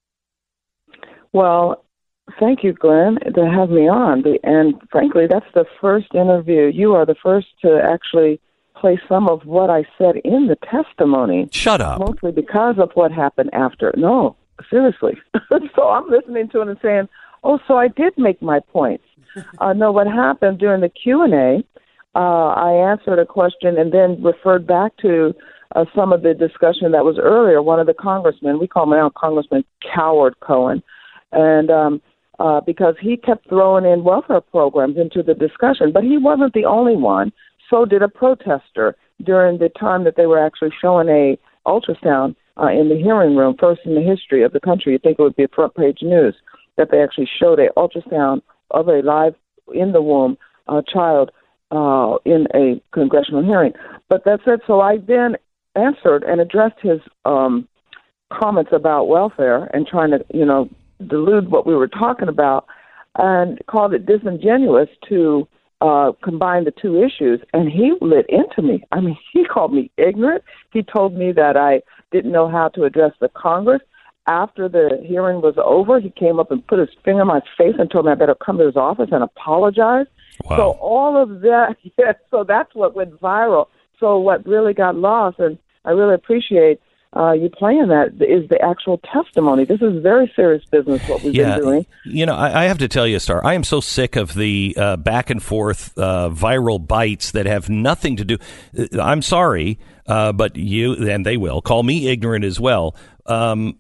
Well, thank you, Glenn, to have me on. And frankly, that's the first interview. You are the first to actually play some of what I said in the testimony. Shut up. Mostly because of what happened after. No, seriously. So I'm listening to it and saying, oh, so I did make my points. Uh, no, what happened during the Q and A, uh, I answered a question and then referred back to uh, some of the discussion that was earlier. One of the congressmen, we call him now Congressman Coward Cohen, and um, uh, because he kept throwing in welfare programs into the discussion, but he wasn't the only one. So did a protester during the time that they were actually showing a ultrasound uh, in the hearing room, first in the history of the country. You'd think it would be front page news, that they actually showed a ultrasound of a live in the womb uh, child uh, in a congressional hearing. But that's it. So I then answered and addressed his um, comments about welfare and trying to, you know, delude what we were talking about, and called it disingenuous to uh, combine the two issues. And he lit into me. I mean, he called me ignorant. He told me that I didn't know how to address the Congress. After the hearing was over, he came up and put his finger in my face and told me I better come to his office and apologize. Wow. So all of that, yeah, so that's what went viral. So what really got lost, and I really appreciate uh, you playing that, is the actual testimony. This is very serious business, what we've yeah, been doing. You know, I, I have to tell you, Star, I am so sick of the uh, back and forth uh, viral bites that have nothing to do. I'm sorry, uh, but you, and they will, call me ignorant as well. Um,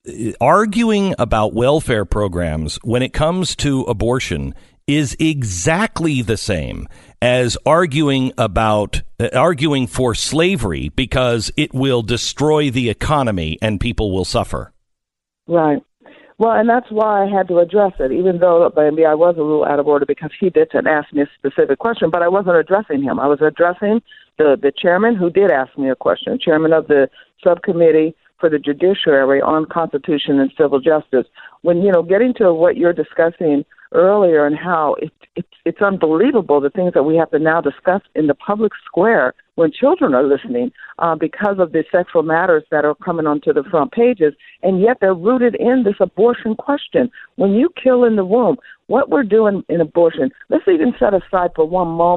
arguing about welfare programs when it comes to abortion is exactly the same as arguing about uh, arguing for slavery because it will destroy the economy and people will suffer. Right. Well, and that's why I had to address it, even though maybe I was a little out of order because he didn't ask me a specific question, but I wasn't addressing him. I was addressing the, the chairman who did ask me a question, chairman of the subcommittee for the judiciary on Constitution and civil justice. When, you know, getting to what you're discussing earlier and how it, it, it's unbelievable the things that we have to now discuss in the public square when children are listening uh, because of the sexual matters that are coming onto the front pages, and yet they're rooted in this abortion question. When you kill in the womb, what we're doing in abortion, let's even set aside for one moment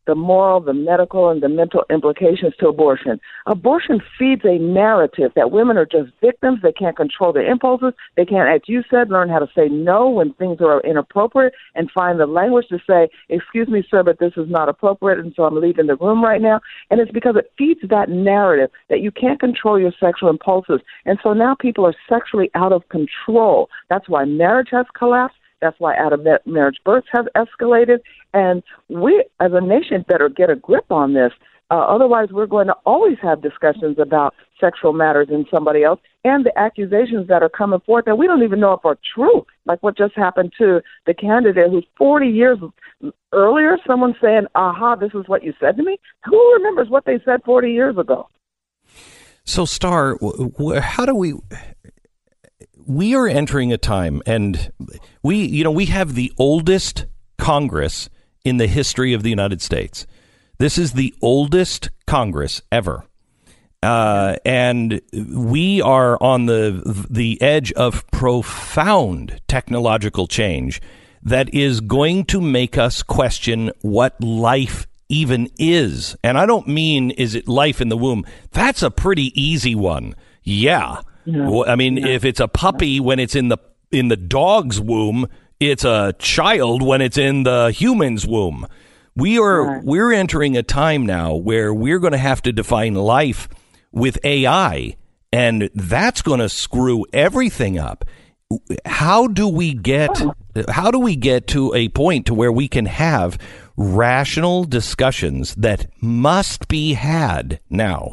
the moral, the medical, and the mental implications to abortion. Abortion feeds a narrative that women are just victims. They can't control their impulses. They can't, as you said, learn how to say no when things are inappropriate and find the language to say, excuse me, sir, but this is not appropriate, and so I'm leaving the room right now. And it's because it feeds that narrative that you can't control your sexual impulses. And so now people are sexually out of control. That's why marriage has collapsed. That's why out-of-marriage births have escalated. And we, as a nation, better get a grip on this. Uh, otherwise, we're going to always have discussions about sexual matters in somebody else and the accusations that are coming forth that we don't even know if are true, like what just happened to the candidate who's forty years earlier, someone saying, aha, this is what you said to me? Who remembers what they said forty years ago? So, Star, how do we... We are entering a time, and we, you know, we have the oldest Congress in the history of the United States. This is the oldest Congress ever. Uh, and we are on the the edge of profound technological change that is going to make us question what life even is. And I don't mean, is it life in the womb? That's a pretty easy one. Yeah. Yeah. I mean, yeah. if it's a puppy when it's in the in the dog's womb, it's a child when it's in the human's womb. We are right. We're entering a time now where we're going to have to define life with A I, and that's going to screw everything up. How do we get oh. how do we get to a point to where we can have rational discussions that must be had now?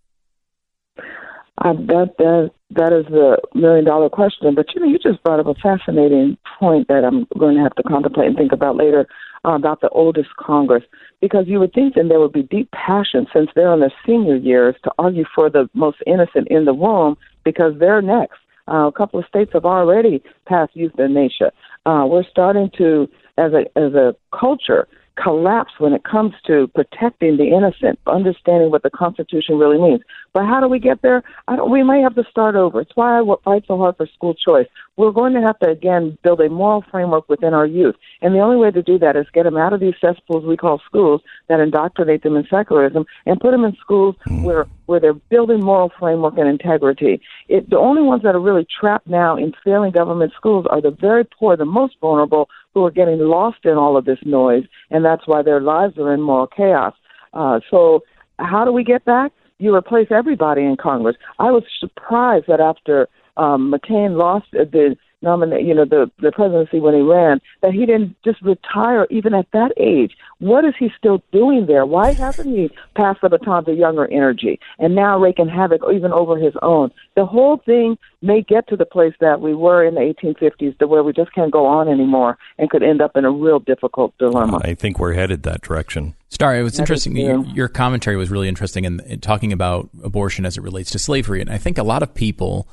Uh, that, that that is the million dollar question. But you know, you just brought up a fascinating point that I'm going to have to contemplate and think about later uh, about the oldest Congress, because you would think then there would be deep passion since they're in their senior years to argue for the most innocent in the womb because they're next. Uh, a couple of states have already passed euthanasia. Uh, we're starting to, as a as a culture, collapse when it comes to protecting the innocent, understanding what the Constitution really means. But how do we get there? I don't, we may have to start over. It's why I fight so hard for school choice. We're going to have to, again, build a moral framework within our youth. And the only way to do that is get them out of these cesspools we call schools that indoctrinate them in secularism and put them in schools where, where they're building moral framework and integrity. It, the only ones that are really trapped now in failing government schools are the very poor, the most vulnerable, who are getting lost in all of this noise, and that's why their lives are in moral chaos. Uh, so how do we get back? You replace everybody in Congress. I was surprised that after um, McCain lost the nominate, you know, the, the presidency when he ran, that he didn't just retire even at that age. What is he still doing there? Why hasn't he passed the baton to younger energy and now raking havoc even over his own? The whole thing may get to the place that we were in the eighteen fifties, to where we just can't go on anymore and could end up in a real difficult dilemma. I think we're headed that direction. Star, it was that interesting. Your, your commentary was really interesting in, in talking about abortion as it relates to slavery. And I think a lot of people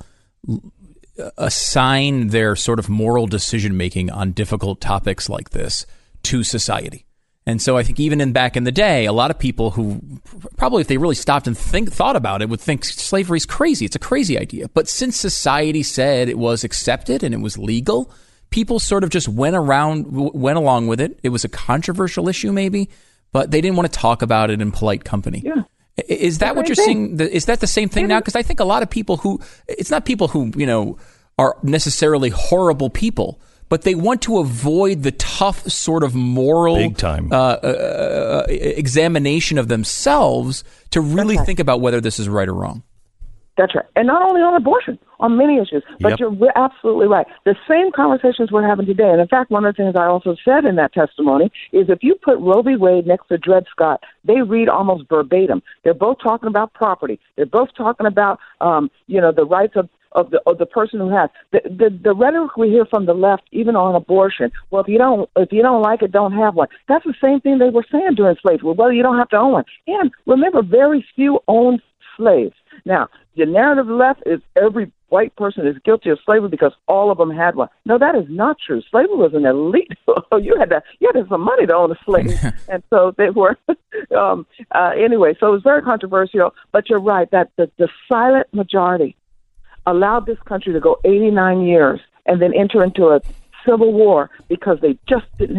assign their sort of moral decision-making on difficult topics like this to society. And so I think even in back in the day, a lot of people who probably, if they really stopped and think thought about it, would think slavery is crazy. It's a crazy idea. But since society said it was accepted and it was legal, people sort of just went around, went along with it. It was a controversial issue maybe, but they didn't want to talk about it in polite company. Yeah. Is that what you're seeing? Is that the same thing now? Because I think a lot of people who, it's not people who, you know, are necessarily horrible people, but they want to avoid the tough sort of moral Big time. Uh, uh, examination of themselves to really right. think about whether this is right or wrong. That's right. And not only on abortion, on many issues. But yep. you're absolutely right. The same conversations we're having today. And in fact, one of the things I also said in that testimony is if you put Roe v. Wade next to Dred Scott, they read almost verbatim. They're both talking about property. They're both talking about, um, you know, the rights of Of the of the person who has the, the the rhetoric we hear from the left, even on abortion. Well, if you don't if you don't like it, don't have one. That's the same thing they were saying during slavery. Well, you don't have to own one. And remember, very few owned slaves. Now, the narrative left is every white person is guilty of slavery because all of them had one. No, that is not true. Slavery was an elite. you had to you had to have some money to own a slave, and so they were. um, uh, anyway, so it was very controversial. But you're right that the, the silent majority allowed this country to go eighty-nine years and then enter into a civil war because they just didn't have the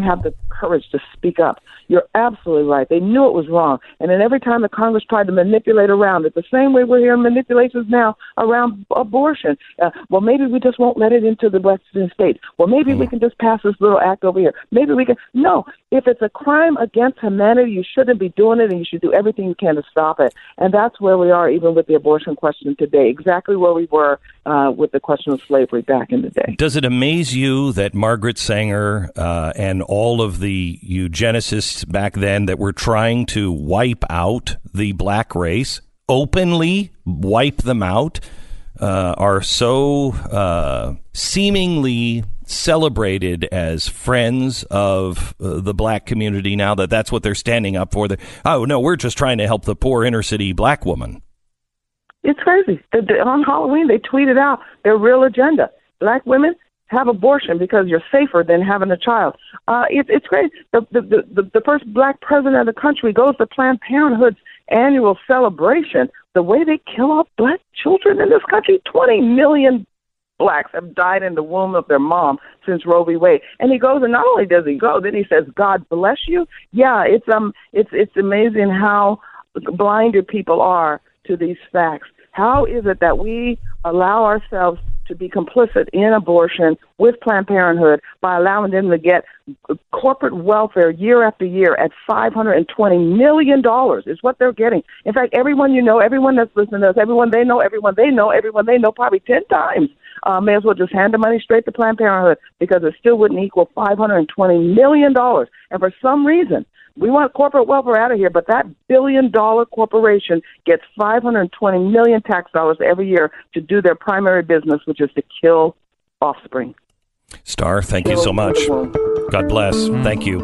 courage to speak up. You're absolutely right. They knew it was wrong. And then every time the Congress tried to manipulate around it, the same way we're hearing manipulations now around abortion. Uh, well, maybe we just won't let it into the western states. Well, maybe we can just pass this little act over here. Maybe we can. No, if it's a crime against humanity, you shouldn't be doing it, and you should do everything you can to stop it. And that's where we are even with the abortion question today, exactly where we were uh, with the question of slavery back in the day. Does it amaze you that Margaret Sanger uh, and all of the eugenicists back then that were trying to wipe out the black race, openly wipe them out, uh, are so uh, seemingly celebrated as friends of uh, the black community now, that that's what they're standing up for? The, oh, no, we're just trying to help the poor inner city black woman. It's crazy. On Halloween, they tweeted out their real agenda. Black women, have abortion because you're safer than having a child. Uh, it, it's great. The, the, the, the first black president of the country goes to Planned Parenthood's annual celebration. The way they kill off black children in this country, twenty million blacks have died in the womb of their mom since Roe v. Wade. And he goes, and not only does he go, then he says, God bless you. Yeah, it's um, it's it's amazing how blinded people are to these facts. How is it that we allow ourselves to be complicit in abortion with Planned Parenthood by allowing them to get corporate welfare year after year at five hundred twenty million dollars is what they're getting. In fact, everyone you know, everyone that's listening to us, everyone they know, everyone they know, everyone they know probably ten times, uh, may as well just hand the money straight to Planned Parenthood because it still wouldn't equal five hundred twenty million dollars. And for some reason, we want corporate welfare out of here, but that billion-dollar corporation gets five hundred twenty million dollars tax dollars every year to do their primary business, which is to kill offspring. Star, thank you so much. God bless. Mm. Thank you.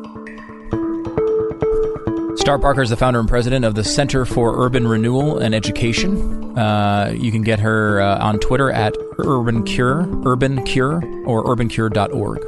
Star Parker is the founder and president of the Center for Urban Renewal and Education. Uh, you can get her uh, on Twitter at Urban Cure, Urban Cure, or urban cure dot org.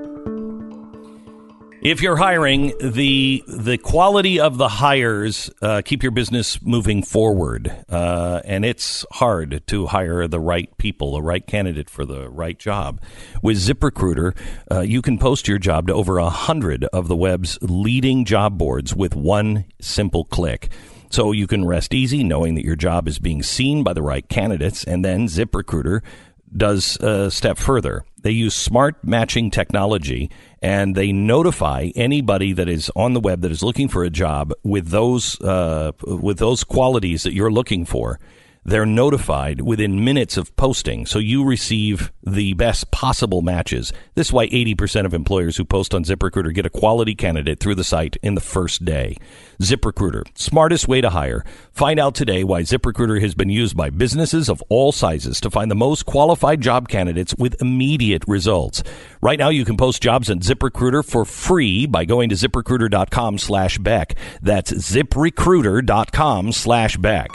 If you're hiring, the the quality of the hires uh, keep your business moving forward. Uh, and it's hard to hire the right people, the right candidate for the right job. With ZipRecruiter, uh, you can post your job to over one hundred of the web's leading job boards with one simple click. So you can rest easy knowing that your job is being seen by the right candidates. And then ZipRecruiter does a step further. They use smart matching technology, and they notify anybody that is on the web that is looking for a job with those uh, with those qualities that you're looking for. They're notified within minutes of posting, so you receive the best possible matches. This is why eighty percent of employers who post on ZipRecruiter get a quality candidate through the site in the first day. ZipRecruiter, smartest way to hire. Find out today why ZipRecruiter has been used by businesses of all sizes to find the most qualified job candidates with immediate results. Right now, you can post jobs on ZipRecruiter for free by going to ZipRecruiter.com slash Beck. That's ZipRecruiter.com slash Beck.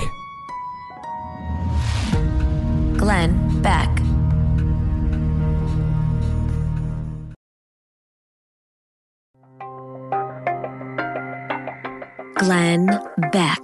Glenn Beck. Glenn Beck.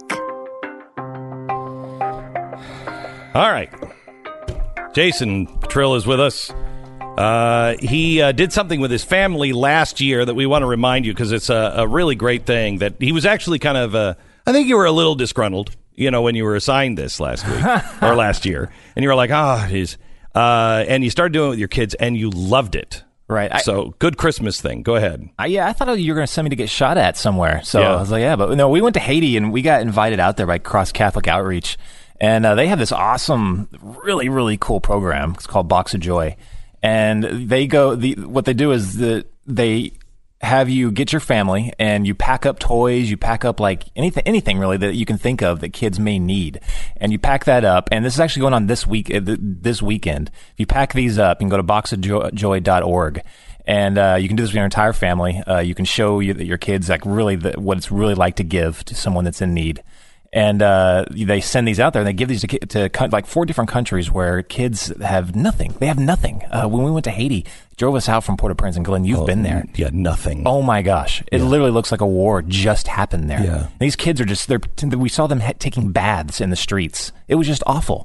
All right. Jason Trill is with us. Uh, he uh, did something with his family last year that we want to remind you because it's a, a really great thing. That he was actually kind of, uh, I think you were a little disgruntled, you know, when you were assigned this last week or last year. And you were like, ah, oh, geez. Uh, and you started doing it with your kids and you loved it. Right. I, so good Christmas thing. Go ahead. I, yeah, I thought you were going to send me to get shot at somewhere. So yeah. I was like, yeah, but no, we went to Haiti and we got invited out there by Cross Catholic Outreach. And uh, they have this awesome, really, really cool program. It's called Box of Joy. And they go, the what they do is the, they have you get your family and you pack up toys, you pack up like anything, anything really that you can think of that kids may need. And you pack that up. And this is actually going on this week, this weekend. If you pack these up, you can go to box of joy dot org. And uh, you can do this with your entire family. Uh, you can show you, your kids like really the, what it's really like to give to someone that's in need. And uh, they send these out there, and they give these to, to like four different countries where kids have nothing. They have nothing. Uh, when we went to Haiti, drove us out from Port-au-Prince, and Glenn, you've oh, been there. Yeah, nothing. Oh my gosh, it yeah. literally looks like a war just happened there. Yeah. These kids are just—they're. We saw them ha- taking baths in the streets. It was just awful.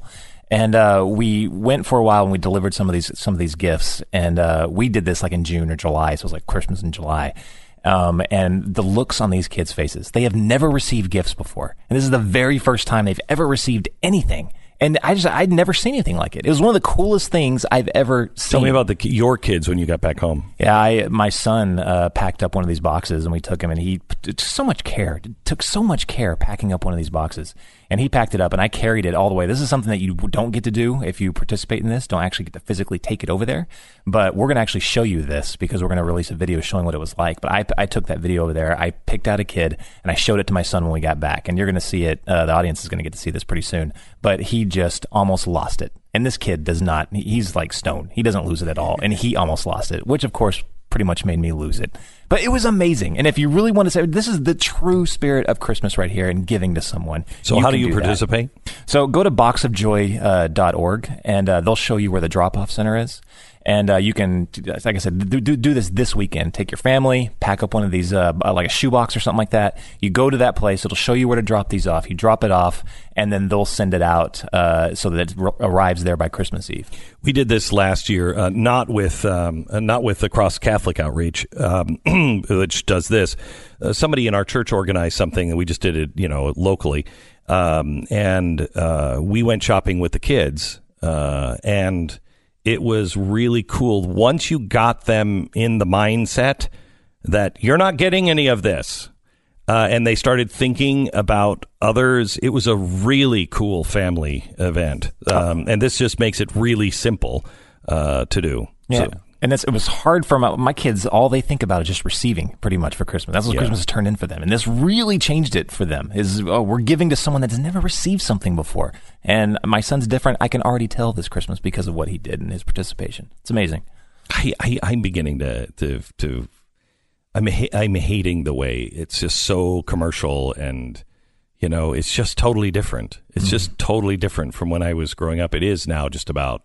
And uh, we went for a while and we delivered some of these some of these gifts. And uh, we did this like in June or July, so it was like Christmas in July. Um, and the looks on these kids' faces, they have never received gifts before. And this is the very first time they've ever received anything. And I just, I'd never seen anything like it. It was one of the coolest things I've ever seen. Tell me about the your kids when you got back home. Yeah, I, my son uh, packed up one of these boxes, and we took him, and he took so much care, took so much care packing up one of these boxes. And he packed it up, and I carried it all the way. This is something that you don't get to do if you participate in this. Don't actually get to physically take it over there. But we're going to actually show you this because we're going to release a video showing what it was like. But I, I took that video over there. I picked out a kid, and I showed it to my son when we got back. And you're going to see it. Uh, the audience is going to get to see this pretty soon. But he just almost lost it. And this kid does not. He's like stone. He doesn't lose it at all. And he almost lost it, which, of course, pretty much made me lose it. But it was amazing. And if you really want to say, this is the true spirit of Christmas right here and giving to someone. So how do you participate? That. So go to box of joy dot org uh, and uh, they'll show you where the drop-off center is. And uh, you can, like I said, do, do, do this this weekend. Take your family, pack up one of these, uh, like a shoebox or something like that. You go to that place. It'll show you where to drop these off. You drop it off, and then they'll send it out uh, so that it r- arrives there by Christmas Eve. We did this last year, uh, not with um, uh, not with the Cross Catholic Outreach, um, which does this. Uh, somebody in our church organized something, and we just did it, you know, locally. Um, and uh, we went shopping with the kids, uh, and it was really cool. Once you got them in the mindset that you're not getting any of this, uh, and they started thinking about others, it was a really cool family event. Um, and this just makes it really simple uh, to do. Yeah. So, and it's, it was hard for my, my kids. All they think about is just receiving pretty much for Christmas. That's what yeah. Christmas has turned in for them. And this really changed it for them is, oh, we're giving to someone that's never received something before. And my son's different. I can already tell this Christmas because of what he did and his participation. It's amazing. I, I, I'm beginning to, to, to, I'm, I'm hating the way it's just so commercial and, you know, it's just totally different. It's mm-hmm. just totally different from when I was growing up. It is now just about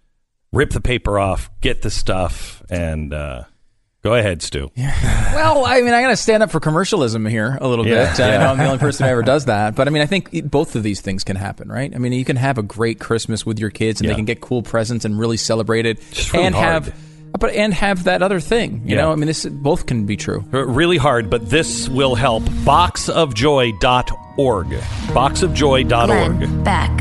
rip the paper off, get the stuff, and uh, go ahead, Stu. Yeah. Well, I mean, I got to stand up for commercialism here a little yeah, bit. Yeah. I know I'm the only person who ever does that. But, I mean, I think both of these things can happen, right? I mean, you can have a great Christmas with your kids, and yeah. they can get cool presents and really celebrate it. Really and hard. have but and have that other thing. You yeah. know, I mean, this both can be true. Really hard, but this will help. box of joy dot org. box of joy dot org. Glenn Beck.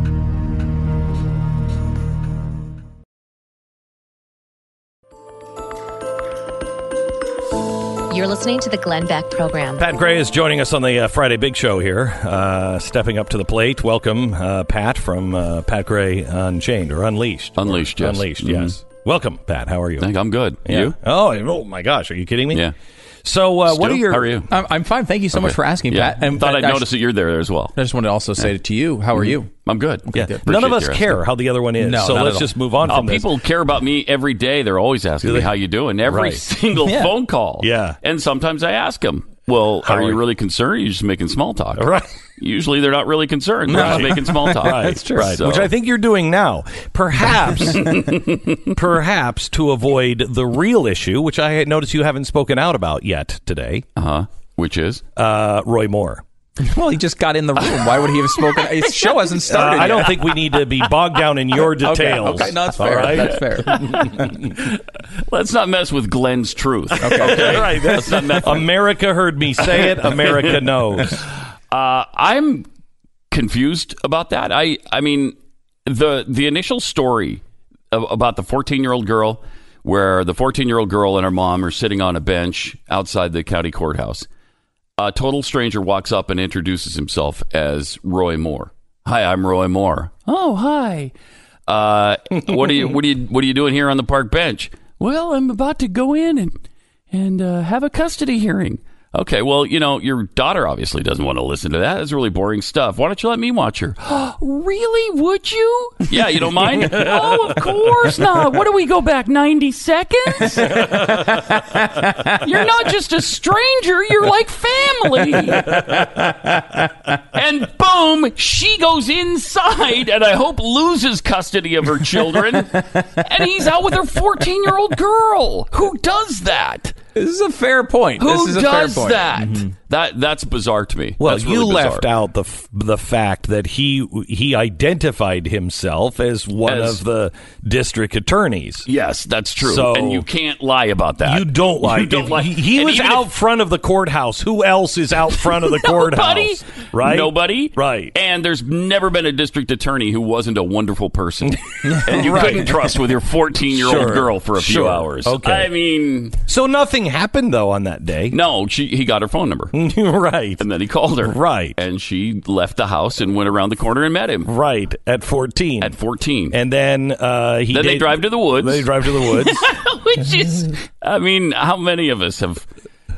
You're listening to the Glenn Beck Program. Pat Gray is joining us on the uh, Friday Big Show here, uh, stepping up to the plate. Welcome, uh, Pat, from uh, Pat Gray Unchained, or Unleashed. Unleashed, yes. Unleashed, mm-hmm. yes. Welcome, Pat. How are you? I think I'm good. Yeah. You? Oh, oh, my gosh. Are you kidding me? Yeah. So, uh, what are your... How are you? I'm, I'm fine. Thank you so okay. much for asking, yeah. Pat. And thought I'd I, notice that you're there as well. I just wanted to also say yeah. to you, how are mm-hmm. you? I'm good. Yeah. Okay. None of us your care asking. how the other one is, no, so let's at just all. move on oh, from this. People care about me every day. They're always asking me how you doing. Every right. single yeah. phone call. Yeah. And sometimes I ask them, well, How are you are really concerned? Or are you just making small talk? Right. Usually they're not really concerned. They're Right. just making small talk. Right. That's true. Right. So- Which I think you're doing now. Perhaps, perhaps to avoid the real issue, which I notice you haven't spoken out about yet today. Uh-huh. Which is? Uh, Roy Moore. Well, he just got in the room. Why would he have spoken? His show hasn't Uh, started I yet. don't think we need to be bogged down in your details. Okay, okay. No, that's fair. All right? That's fair. Let's not mess with Glenn's truth. Okay. okay. Right. That's, America heard me say it. America knows. Uh, I'm confused about that. I, I mean, the the initial story of, about the fourteen-year-old girl, where the fourteen-year-old girl and her mom are sitting on a bench outside the county courthouse. A total stranger walks up and introduces himself as Roy Moore. Hi, I'm Roy Moore. Oh, hi. Uh, what are you what are you what are you doing here on the park bench? Well, I'm about to go in and and uh, have a custody hearing. Okay, well, you know, your daughter obviously doesn't want to listen to that. That's really boring stuff. Why don't you let me watch her? Really? Would you? Yeah, you don't mind? Oh, of course not. What do we go back, ninety seconds? You're not just a stranger. You're like family. And boom, she goes inside and I hope loses custody of her children. And he's out with her fourteen-year-old girl. Who does that? This is a fair point. Who this is a does fair point. that? Mm-hmm. That that's bizarre to me. Well, That's really you bizarre. left out the f- the fact that he he identified himself as one As- of the district attorneys. Yes, that's true. So- and you can't lie about that. You don't lie. You don't If lie. He, he And was even out if- front of the courthouse. Who else is out front of the courthouse? Nobody. Right? Nobody. Right. And there's never been a district attorney who wasn't a wonderful person. And you Right. couldn't trust with your fourteen-year-old Sure. girl for a few Sure. hours. Okay. I mean... So nothing happened, though, on that day. No, she, he got her phone number. Right. And then he called her. Right. And she left the house and went around the corner and met him. Right. At fourteen. At fourteen. And then uh, he Then they did- drive to the woods. They drive to the woods. Which is... I mean, how many of us have...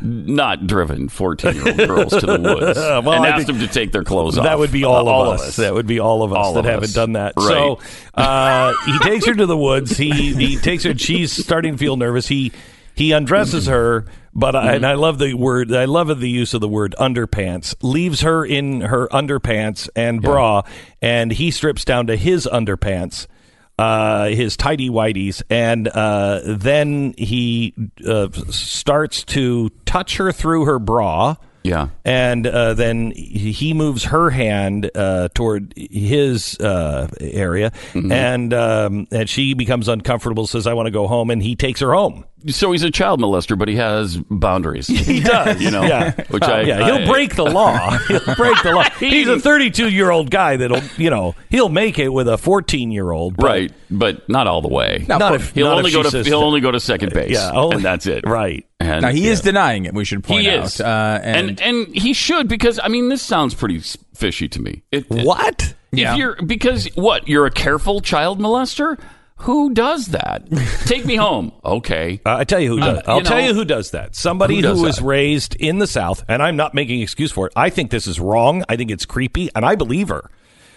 not driven fourteen-year-old girls to the woods Well, and I asked think them to take their clothes off. That would be all, all of, us. That would be all of us All that of haven't us. done that. Right. So uh, he takes her to the woods. He he takes her. She's starting to feel nervous. He he undresses her, but I, and I love the word. I love the use of the word underpants. Leaves her in her underpants and bra, and he strips down to his underpants. Uh, his tidy whities, and uh, then he uh, starts to touch her through her bra. Yeah. And uh, then he moves her hand uh, toward his uh, area, Mm-hmm. and um, and she becomes uncomfortable, says, I want to go home, and he takes her home. So he's a child molester, but he has boundaries. He does. You know? Yeah. Which I, yeah, he'll I- break the law. He'll break the law. He's a thirty-two-year-old guy that'll, you know, he'll make it with a fourteen-year-old. but- Right, but not all the way. Not if- he'll not only if go she to says he'll that. only go to second base. Yeah, only- and that's it. Right. And Now, he is yeah. denying it, we should point He out. is, Uh, and, and and he should, because I mean this sounds pretty s- fishy to me. It, it- What? If Yeah. you're because what you're a careful child molester. Who does that? Take me home. Okay. Uh, I tell you who does. Uh, I'll you tell know- you who does that. Somebody Who who, does was that? raised in the South, and I'm not making excuse for it. I think this is wrong. I think it's creepy, and I believe her.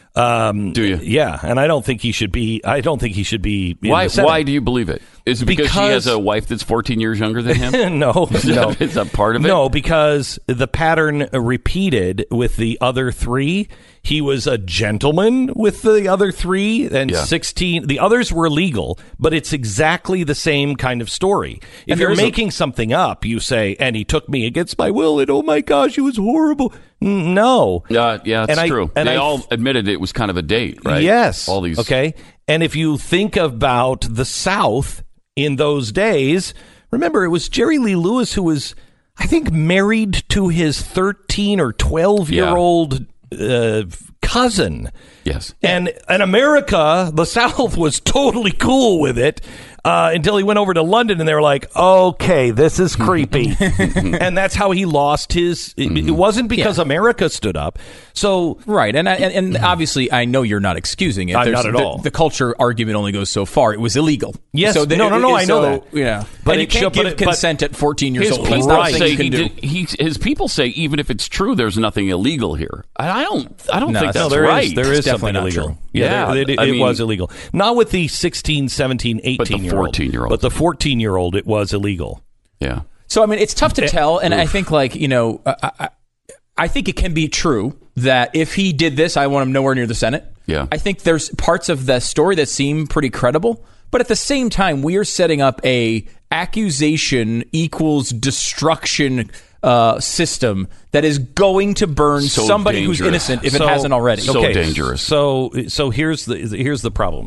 Um, Do you? Yeah, and I don't think he should be. I don't think he should be. In Why? the Senate. Why do you believe it? Is it because, she Because- has a wife that's fourteen years younger than him? no, Is no. that, is that part of it? No, because the pattern repeated with the other three. He was a gentleman with the other three, and Yeah. sixteen. The others were legal, but it's exactly the same kind of story. If And there you're is a- making something up, you say, "And he took me against my will," and oh my gosh, it was horrible. N- No, Uh, yeah, it's And I- true. and they I- all admitted it was kind of a date, right? Yes. All these. Okay. And if you think about the South in those days, remember it was Jerry Lee Lewis who was, I think, married to his thirteen or twelve year old uh, cousin. Yes. And in America, the South was totally cool with it uh, until he went over to London, and they were like, "Okay, this is creepy," and that's how he lost his. It, it wasn't because America stood up. So Right, and, I, and and obviously, I know you're not excusing it. I'm There's- not at the, all. The culture argument only goes so far. It was illegal. Yes. So the- No, no, no, I know so, that. Yeah, But but you it can't should- but give it- but consent at fourteen years His old. That's people not Right. say something you he can do. did, he, his people say even if it's true, there's nothing illegal here. I I don't. I don't No, think no, that's there is right. there It's is something definitely not illegal. true. Yeah, Yeah, there- it, I it mean- was illegal. Not with the sixteen, seventeen, But the eighteen year old. fourteen-year-old. But the fourteen year old, it was illegal. Yeah. So I mean, it's tough to tell, and I think like you know, I, I, I think it can be true that if he did this, I want him nowhere near the Senate. Yeah. I think there's parts of the story that seem pretty credible, but at the same time, we are setting up a accusation equals destruction uh, system that is going to burn So somebody who's dangerous. innocent if So- it hasn't already. So dangerous. So so here's the here's the problem.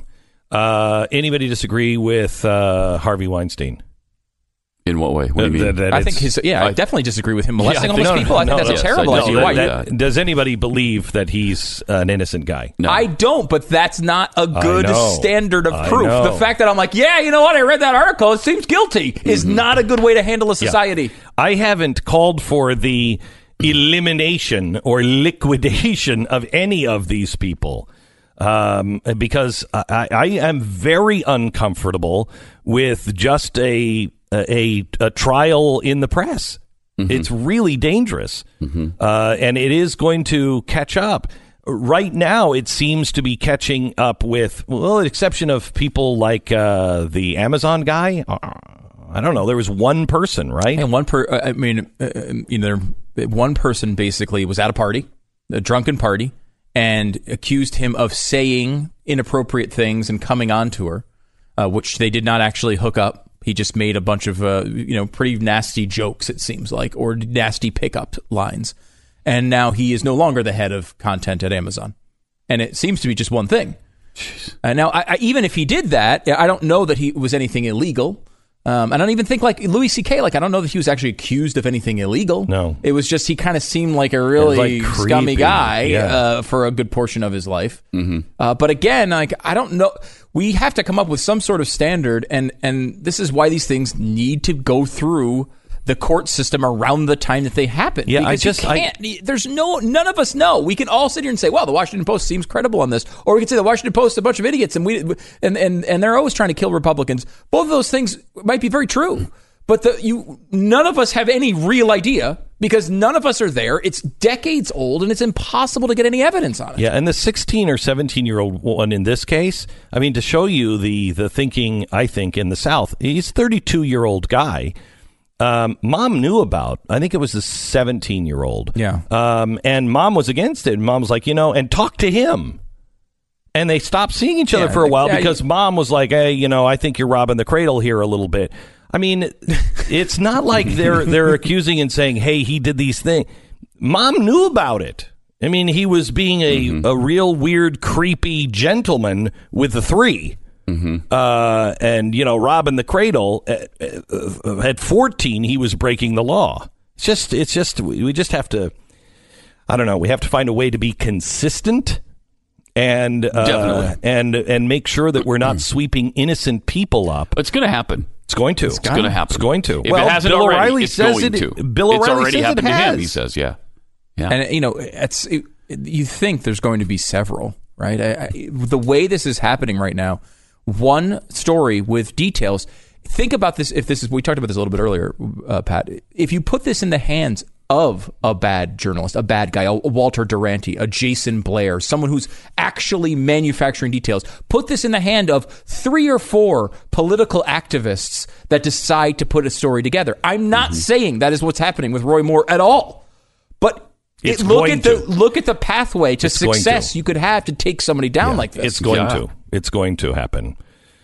Uh, anybody disagree with uh, Harvey Weinstein? In what way? What do you mean? That- that I it's- think his yeah, I, I- definitely disagree with him molesting Yeah, I all think- those no, people. I think no, that's yes, a terrible I No, do. idea. Why? that- that- does anybody believe that he's an innocent guy? No. I don't, but that's not a good know. standard of I proof. know. The fact that I'm like, yeah, you know what, I read that article, it seems guilty, is not a good way to handle a society. I haven't called for the elimination or liquidation of any of these people um, because I, I am very uncomfortable with just a a, a trial in the press. It's really dangerous, uh, and it is going to catch up. Right now, it seems to be catching up with, well, the exception of people like uh, the Amazon guy. I don't know. There was one person, right? And one per, I mean, uh, you know, one person basically was at a party, a drunken party, and accused him of saying inappropriate things and coming on to her, uh, which they did not actually hook up. He just made a bunch of, uh, you know, pretty nasty jokes, it seems like, or nasty pickup lines. And now he is no longer the head of content at Amazon. And it seems to be just one thing. And now, I, I, even if he did that, I don't know that he was anything illegal. Um, I don't even think like Louis C K, like I don't know that he was actually accused of anything illegal. No. It was just he kind of seemed like a really like scummy guy yeah. uh, for a good portion of his life. Mm-hmm. Uh, but again, like I don't know. We have to come up with some sort of standard, and, and this is why these things need to go through the court system around the time that they happen. Yeah, because I just you can't, I, there's no none of us know. We can all sit here and say, "Well, the Washington Post seems credible on this," or we can say the Washington Post is a bunch of idiots, and we and and and they're always trying to kill Republicans. Both of those things might be very true, but the you none of us have any real idea because none of us are there. It's decades old, and it's impossible to get any evidence on it. Yeah, and the sixteen or seventeen year old one in this case, I mean, to show you the the thinking, I think in the South, he's a thirty-two year old guy. Um, mom knew about, I think it was the seventeen year old. Yeah. Um, and mom was against it. Mom was like, you know, and talk to him. And they stopped seeing each other Yeah, for a while yeah, because you- mom was like, hey, you know, I think you're robbing the cradle here a little bit. I mean, it's not like they're, they're accusing and saying, hey, he did these things. Mom knew about it. I mean, he was being a, mm-hmm. a real weird, creepy gentleman with the three. Mm-hmm. Uh, and, you know, robbing the cradle at, at fourteen, he was breaking the law. It's just, it's just, we just have to, I don't know, we have to find a way to be consistent and, uh, Definitely. and, and make sure that we're not sweeping innocent people up. It's going to happen. It's going to. It's going to happen. It's going to. If well, it hasn't Bill already, O'Reilly it's says going it. to. Bill O'Reilly it's already says happened it to has. him, he says, yeah. Yeah. And, you know, it's it, you think there's going to be several, right? I, I, the way this is happening right now, one story with details. Think about this. If this is, we talked about this a little bit earlier, uh, Pat. If you put this in the hands of a bad journalist, a bad guy, a Walter Duranty, a Jason Blair, someone who's actually manufacturing details, put this in the hand of three or four political activists that decide to put a story together. I'm not mm-hmm. saying that is what's happening with Roy Moore at all, but it's it, look going at the to. look at the pathway to it's success to. you could have to take somebody down yeah, like this. It's going yeah. to. It's going to happen.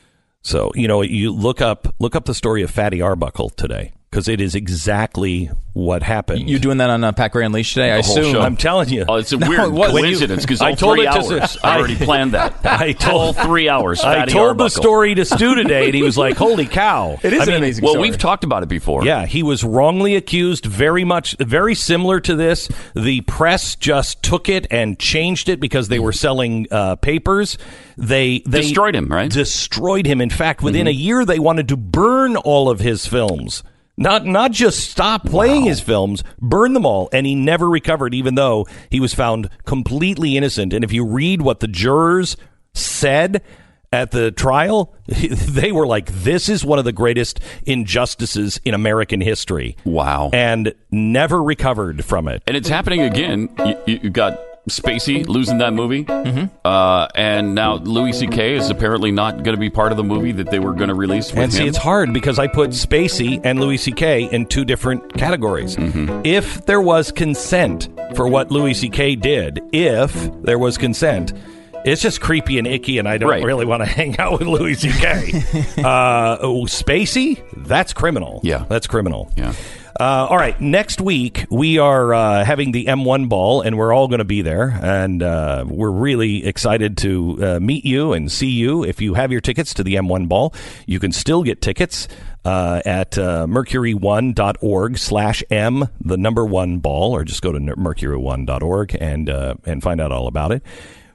So, you know, you look up look up the story of Fatty Arbuckle today because it is exactly what happened. You're doing that on uh, Pat Gray Unleashed today, I the whole assume. show. I'm telling you. Oh, it's a No, weird it wasn't. coincidence because I all told three it to hours. Stu- I already planned that. I told all three hours. I Fatty told Arbuckle. the story to Stu today, and he was like, "Holy cow!" It is I an mean, amazing Well, story. we've talked about it before. Yeah, he was wrongly accused. Very much, very similar to this. The press just took it and changed it because they were selling uh, papers. They, they Destroyed him, right? Destroyed him. In fact, within Mm-hmm. a year, they wanted to burn all of his films. Not not just stop playing Wow. his films, burn them all, and he never recovered, even though he was found completely innocent. And if you read what the jurors said at the trial, they were like, "This is one of the greatest injustices in American history." Wow. And never recovered from it. And it's happening again. You, you you got Spacey losing that movie, mm-hmm. uh, and now Louis C K is apparently not going to be part of the movie that they were going to release with And see, him. it's hard because I put Spacey and Louis C K in two different categories. Mm-hmm. If there was consent for what Louis C K did, if there was consent, it's just creepy and icky, and I don't Right. really want to hang out with Louis C K. uh, oh, Spacey, that's criminal. Yeah. That's criminal. Yeah. Uh, all right, next week we are uh, having the M one ball, and we're all going to be there, and uh, we're really excited to uh, meet you and see you. If you have your tickets to the M one ball, you can still get tickets uh, at uh, mercury one dot org slash M, the number one ball, or just go to mercury one dot org and uh, and find out all about it.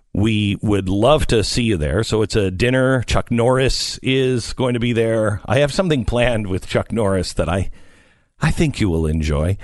We would love to see you there. So it's a dinner. Chuck Norris is going to be there. I have something planned with Chuck Norris that I. I think you will enjoy,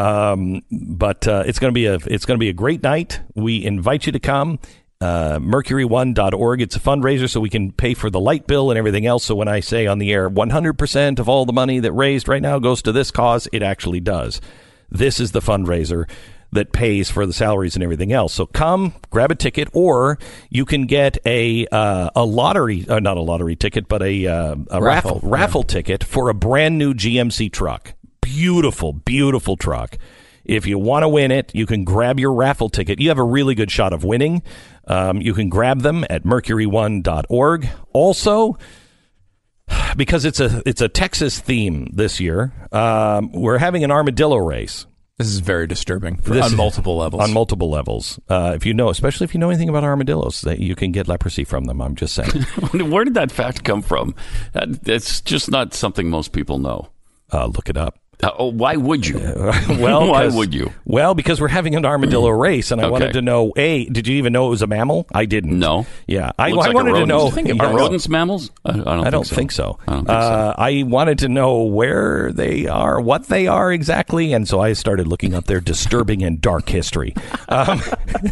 um, but uh, it's going to be a it's going to be a great night. We invite you to come. Uh, mercury one dot org. It's a fundraiser, so we can pay for the light bill and everything else. So when I say on the air, one hundred percent of all the money that raised right now goes to this cause, it actually does. This is the fundraiser that pays for the salaries and everything else. So come, grab a ticket, or you can get a uh, a lottery, uh, not a lottery ticket, but a, uh, a raffle raffle, raffle yeah. ticket for a brand new G M C truck. Beautiful, beautiful truck. If you want to win it, you can grab your raffle ticket. You have a really good shot of winning. Um, you can grab them at mercury one dot org. Also, because it's a it's a Texas theme this year. Um, we're having an armadillo race. This is very disturbing for, This on is- multiple levels. On multiple levels. Uh, if you know, especially if you know anything about armadillos, that you can get leprosy from them. I'm just saying. Where did that fact come from? That- It's just not something most people know. Uh, look it up. Uh, oh, why would you? Well, why 'cause- would you? Well, because we're having an armadillo race, and I Okay. wanted to know. A, did you even know it was a mammal? I didn't. No. Yeah, I, Looks I like a wanted to rodent. know. You think Yeah, Are no. rodents mammals? I, I don't. I don't think think so. so. I don't think uh, I wanted to know where they are, what they are exactly, and so I started looking up their disturbing and dark history. Um,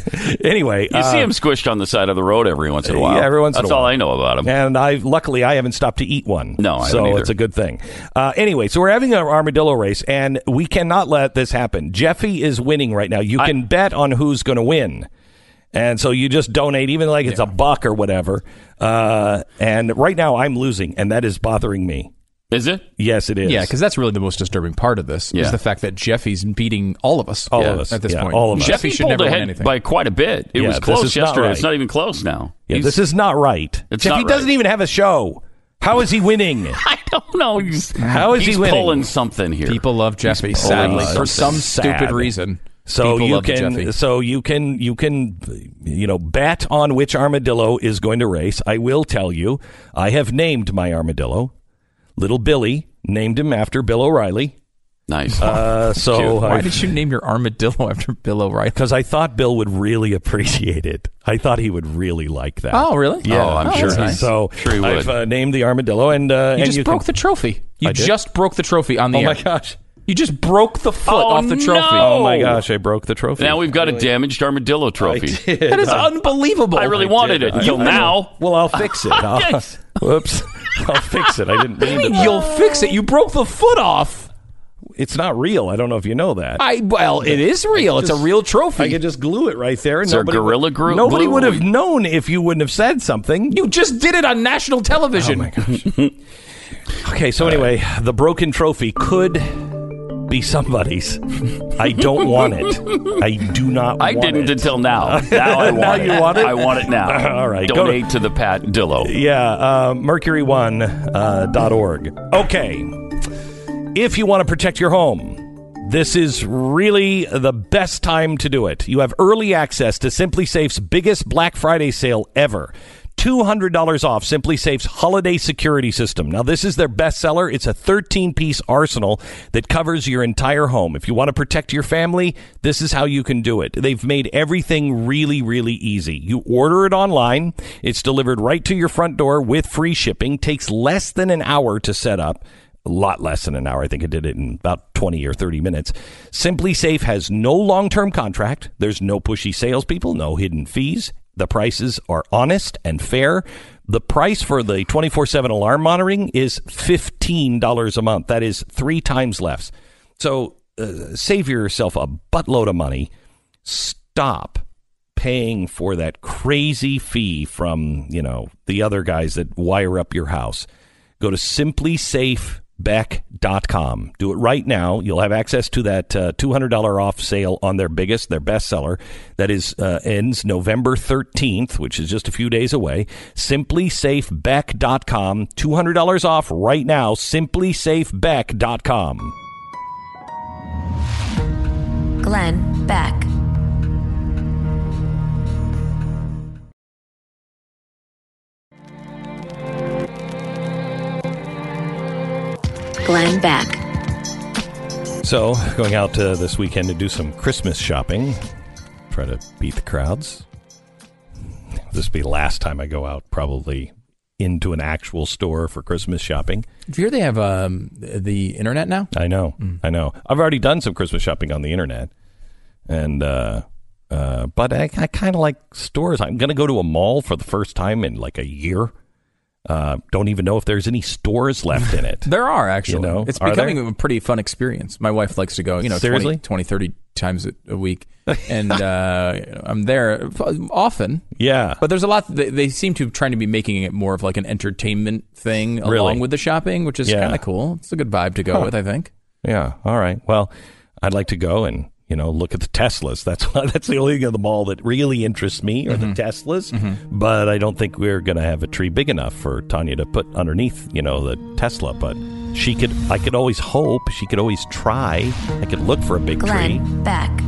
anyway, so. You uh, see them squished on the side of the road every once in a while. Yeah, every once in That's a while. all I know about them. And I luckily I haven't stopped to eat one. No, I so haven't either. it's a good thing. Uh, anyway, so we're having an armadillo race, and we cannot let this happen. Jeffy is winning right now. You I- can bet on who's going to win. And so you just donate, even like it's a buck or whatever. Uh, and right now I'm losing, and that is bothering me. Is it? Yes, it is. Yeah, because that's really the most disturbing part of this Yeah. is the fact that Jeffy's beating all of us. All Yeah. of us. At this Yeah, point. all of us. Jeffy Jeffy should pulled never win ahead anything. by quite a bit. It Yeah, was this close is not yesterday. right. It's not even close now. Yeah, He's- this is not right. It's Jeffy not right. doesn't even have a show. How is he winning? I don't know. He's, How is he's he winning? pulling something here. People love Jeffy, He's sadly, pulling for some something stupid sad. reason. So People you love can, Jeffy. so you can, you can, you know, bet on which armadillo is going to race. I will tell you, I have named my armadillo, Little Billy. Named him after Bill O'Reilly. Nice. Uh, so Cute. Why I- did you name your armadillo after Bill O'Reilly? Because I thought Bill would really appreciate it. I thought he would really like that. Oh, really? Yeah, Oh, I'm Oh, sure. that's nice. So Sure he would. I've uh, named the armadillo, and uh, You and just you broke can, the trophy. You I did? just broke the trophy on the Oh air. my gosh! You just broke the foot Oh, off the trophy. no! Oh my gosh! I broke the trophy. now we've got a damaged armadillo trophy. That is unbelievable. I really wanted it until I- now. Well, I'll fix it. I'll, Yes. whoops! I'll fix it. I didn't mean to. You'll fix it. You broke the foot off. It's not real. I don't know if you know that. I well, it is real. It's a just- real trophy. I could just glue it right there. And Is there nobody Gorilla would, Glue- Nobody glue? would have known if you wouldn't have said something. you just did it on national television. Oh my gosh. Okay, so anyway, the broken trophy could be somebody's. I don't want it. I do not I want didn't it. until now. Now I want Now it. you want it? I want it now. All right, go Donate to the Pat Dillo. Yeah, uh, mercury one dot org. Okay. If you want to protect your home, this is really the best time to do it. You have early access to Simply Safe's biggest Black Friday sale ever. two hundred dollars off Simply Safe's holiday security system. Now, this is their bestseller. It's a thirteen-piece arsenal that covers your entire home. If you want to protect your family, this is how you can do it. They've made everything really, really easy. You order it online. It's delivered right to your front door with free shipping. Takes less than an hour to set up. A lot less than an hour. I think I did it in about twenty or thirty minutes. Simply Safe has no long-term contract. There's no pushy salespeople, no hidden fees. The prices are honest and fair. The price for the twenty-four seven alarm monitoring is fifteen dollars a month. That is three times less. So uh, save yourself a buttload of money. Stop paying for that crazy fee from, you know, the other guys that wire up your house. Go to simply safe beck dot com. Do it right now. You'll have access to that uh, two hundred dollars off sale on their biggest, their bestseller. That is uh, ends November thirteenth, which is just a few days away. simply safe beck dot com. two hundred dollars off right now. simply safe beck dot com. Glenn Beck. Glenn Beck. So, going out uh, this weekend to do some Christmas shopping. Try to beat the crowds. This will be the last time I go out, probably into an actual store for Christmas shopping. Do you hear they have um, the internet now? I know, mm. I know. I've already done some Christmas shopping on the internet, and uh, uh, but I, I kind of like stores. I'm going to go to a mall for the first time in like a year. Uh, don't even know if there's any stores left in it. There are, actually. You know? It's Are becoming there? a pretty fun experience. My wife likes to go, you know, Seriously? twenty, twenty, thirty times a, a week. And uh, I'm there often. Yeah. But there's a lot. They, they seem to be trying to be making it more of like an entertainment thing Really? along with the shopping, which is Yeah. kind of cool. It's a good vibe to go Huh. with, I think. Yeah. All right. Well, I'd like to go and You know, look at the Teslas. That's that's the only thing on the mall that really interests me are Mm-hmm. the Teslas. Mm-hmm. But I don't think we're going to have a tree big enough for Tanya to put underneath, you know, the Tesla. But she could, I could always hope. She could always try. I could look for a big Glenn tree. Beck.